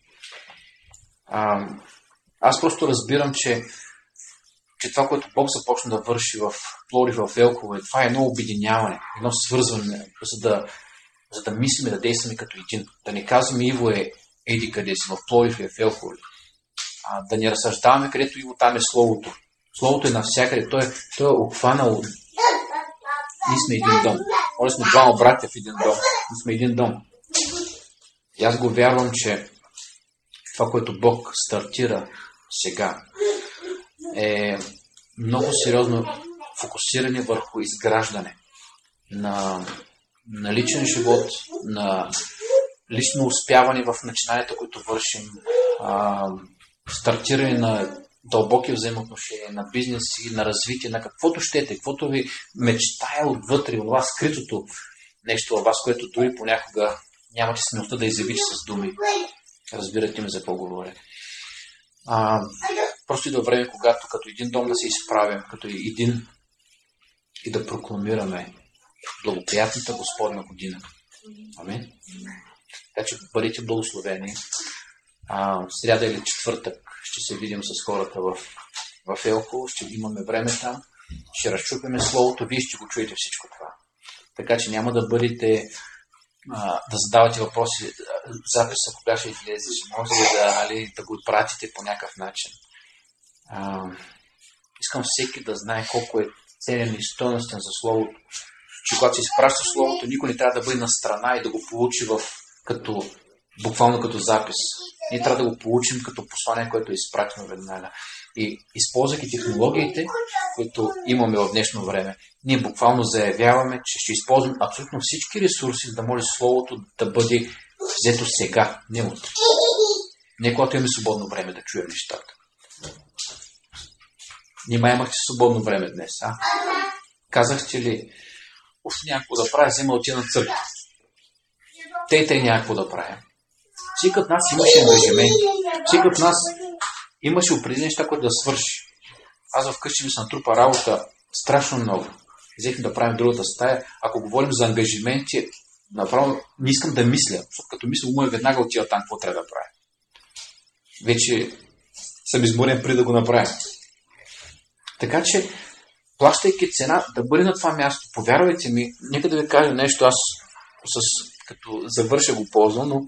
Аз просто разбирам, че това, което Бог започна да върши в Пловдив, в Елхово, това е едно обединяване, едно свързване, за да за да мислим и да действаме като един. Да не казваме Иво е еди къде си, в Пловдив ли, в Елхово ли. Да не разсъждаваме където Иво, там е Словото. Словото е навсякъде. Той е обхванал. Ние сме един дом. Може сме двама братя в един дом. Ние сме един дом. И аз го вярвам, че това, което Бог стартира сега, е много сериозно фокусиране върху изграждане на личен живот, на лично успяване в начинанията, които вършим, стартиране на дълбоки взаимоотношения, на бизнеси, на развитие, на каквото щете, каквото ви мечтая отвътре, от вас скритото нещо във вас, което дори понякога нямате смелостта да изявите с думи. Разбирате ме за какво говоря. Просто идва време, когато като един дом да се изправим, като един и да прокламираме благоприятната Господна година. Амин. Така че бъдете благословени. В сряда или четвъртък ще се видим с хората в Елхово, ще имаме време там, ще разчупяме Словото, вие ще го чуете всичко това. Така че няма да бъдете да задавате въпроси, записа, кога ще излезе, ще може ли да го пратите по някакъв начин. Искам всеки да знае колко е ценен и стойностен за Словото, че когато се изпраща Словото, никой не трябва да бъде на страна и да го получи буквално като запис. Ние трябва да го получим като послание, което е изпратено веднага. И използвайки технологиите, които имаме в днешно време, ние буквално заявяваме, че ще използваме абсолютно всички ресурси, за да може Словото да бъде взето сега, не утре. Не когато имаме свободно време да чуем нещата. Нима имахте свободно време днес, Казахте ли, някакво да правя, взема отида на църква. Те някакво да правя. Всеки от нас имаше ангажименти. Всеки от нас имаше определени неща, които да свърши. Аз вкъщи ми се натрупа работа страшно много. Взехме да правим другата стая. Ако говорим за ангажименти, направо не искам да мисля, защото като мисля, ума веднага отива там, какво трябва да правя. Вече съм изморен преди да го направя. Така че, плащайки цена да бъде на това място, повярвайте ми, нека да ви кажа нещо, аз като завърша го ползвам, но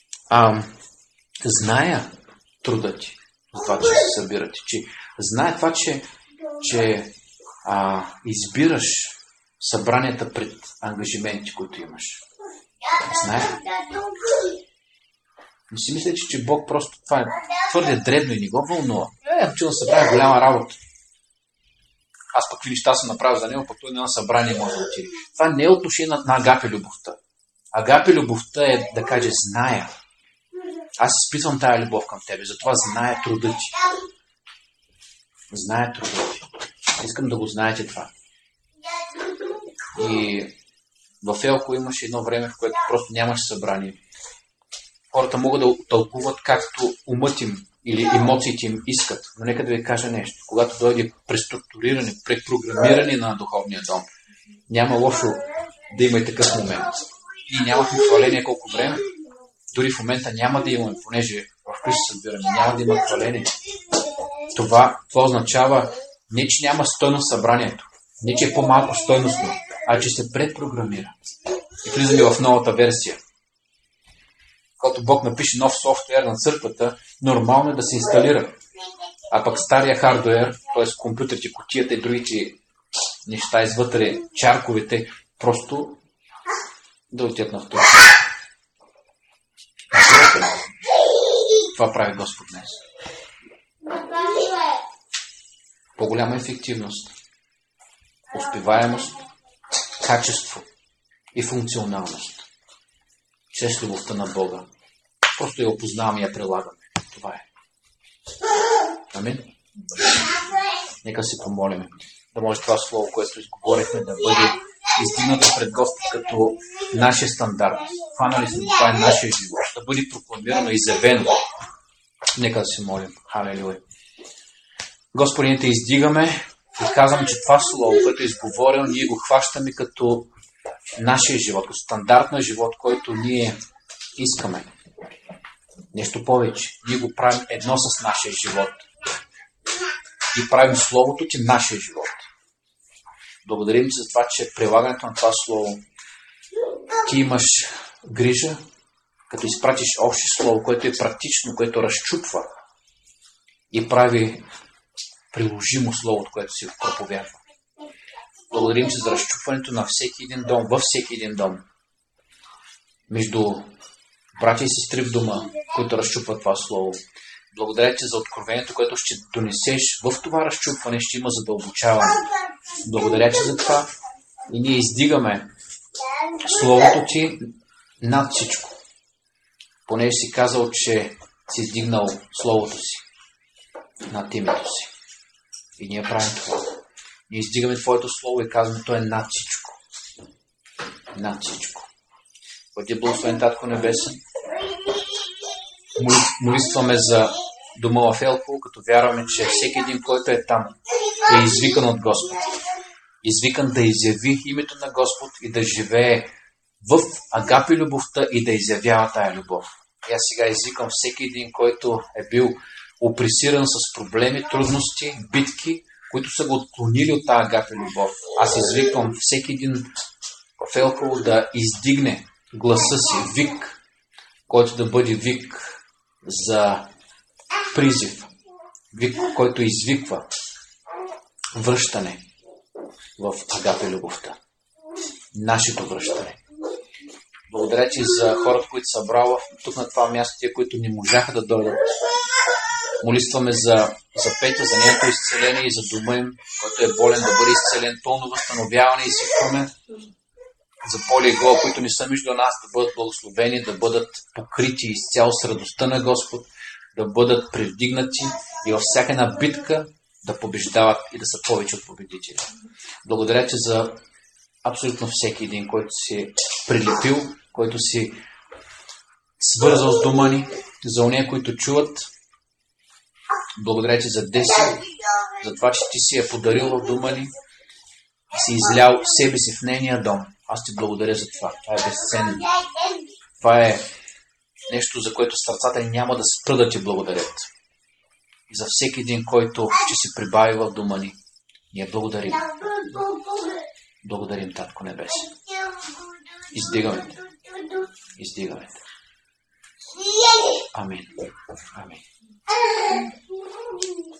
зная труда ти, за това, че се събирате, че зная това, че избираш събранията пред ангажименти, които имаш. Знае. Не си мисля, че Бог просто това е твърде дребно и не го вълнува. Че да събрая голяма работа. Аз пък какви неща съм направил за него, пък той на събрание може да отиде. Това не е отношение на агапе любовта. Агапе любовта е да каже зная. Аз изпитвам тая любов към тебе, затова зная труда ти. Зная труда ти. Искам да го знаете това. И в Елхово имаше едно време, в което просто нямаше събрание. Хората могат да тълкуват както умът им или емоциите им искат. Но нека да ви кажа нещо. Когато дойде преструктуриране, препрограмиране на духовния дом, няма лошо да има и такъв момент. И нямахме хваление колко време. Дори в момента няма да имаме, понеже в къщи събираме, няма да има хваление. Това означава не, че няма стойност събранието, не, че е по-малко стойностно, а че се предпрограмира. И влизаме в новата версия. Когато Бог напише нов софтуер на църквата, нормално е да се инсталира. А пък стария хардуер, т.е. компютрите, кутията и другите неща извътре, чарковете, просто да отидат на втора. Това прави Господ днес. По-голяма ефективност, успеваемост, качество и функционалност. Чрез любовта на Бога. Просто я опознаваме и я прилагаме. Това е. Амин? Нека си помолим. Да може това слово, което изговорихме, да бъде издигнато пред Господ като нашия стандарт. Хванали сме, това е нашия живот. Да бъде прокламирано и изявено. Нека да се молим. Халелуя. Господи, ние те издигаме и казваме, че това слово, което е изговорено, ние го хващаме като нашия живот, като стандарт на живот, който ние искаме. Нещо повече. Ние го правим едно с нашия живот. И правим Словото ти нашия живот. Благодарим ти за това, че прилагането на това Слово ти имаш грижа, като изпратиш общо слово, което е практично, което разчупва и прави приложимо словото, което си проповядва. Благодарим ти за разчупването на всеки един дом, във всеки един дом. Между братя и сестри в дома, които разчупват това слово. Благодаря ти за откровението, което ще донесеш в това разчупване, ще има задълбочаване. Благодаря ти за това и ние издигаме словото ти над всичко. Понеже си казал, че си издигнал словото си над името си. И ние правим това. Ние издигаме твоето слово и казваме, то е над всичко. Над всичко. Бъди благословен, Татко Небесен. Молитваме за дома в Елхово, като вярваме, че всеки един, който е там, е извикан от Господ. Извикан да изяви името на Господ и да живее в агапи любовта и да изявява тая любов. И аз сега извикам всеки един, който е бил опресиран с проблеми, трудности, битки, които са го отклонили от тая агапи любов. Аз извиквам всеки един в Елхово да издигне гласа си, вик, който да бъде вик за призив. Вик, който извиква връщане в агапе любовта. Нашето връщане. Благодаря ти за хората, които са събрали тук на това място, тия, които не можаха да дойдат. Молистваме за Петя, за нейното изцеление и за дома им, който е болен да бъде изцелен. Пълно възстановяване изискваме за Поли и Гола, които не са между нас, да бъдат благословени, да бъдат покрити изцяло с радостта на Господ, да бъдат превдигнати и във всяка една битка да побеждават и да са повече от победители. Благодаря ти за абсолютно всеки един, който си е прилепил, който си свързал с дома ни, за ония, които чуват. Благодаря ти за Деси, за това, че ти си я подарил в дома ни и си излял себе си в нейния дом. Аз ти благодаря за това. Това е безценно. Това е нещо, за което сърцата ни няма да спра да ти благодарят. И за всеки един, който ще си прибави в дома ни, ние благодарим. Благодарим, Татко Небесен. Издигаме те. Издигаме те. Амин. Амин.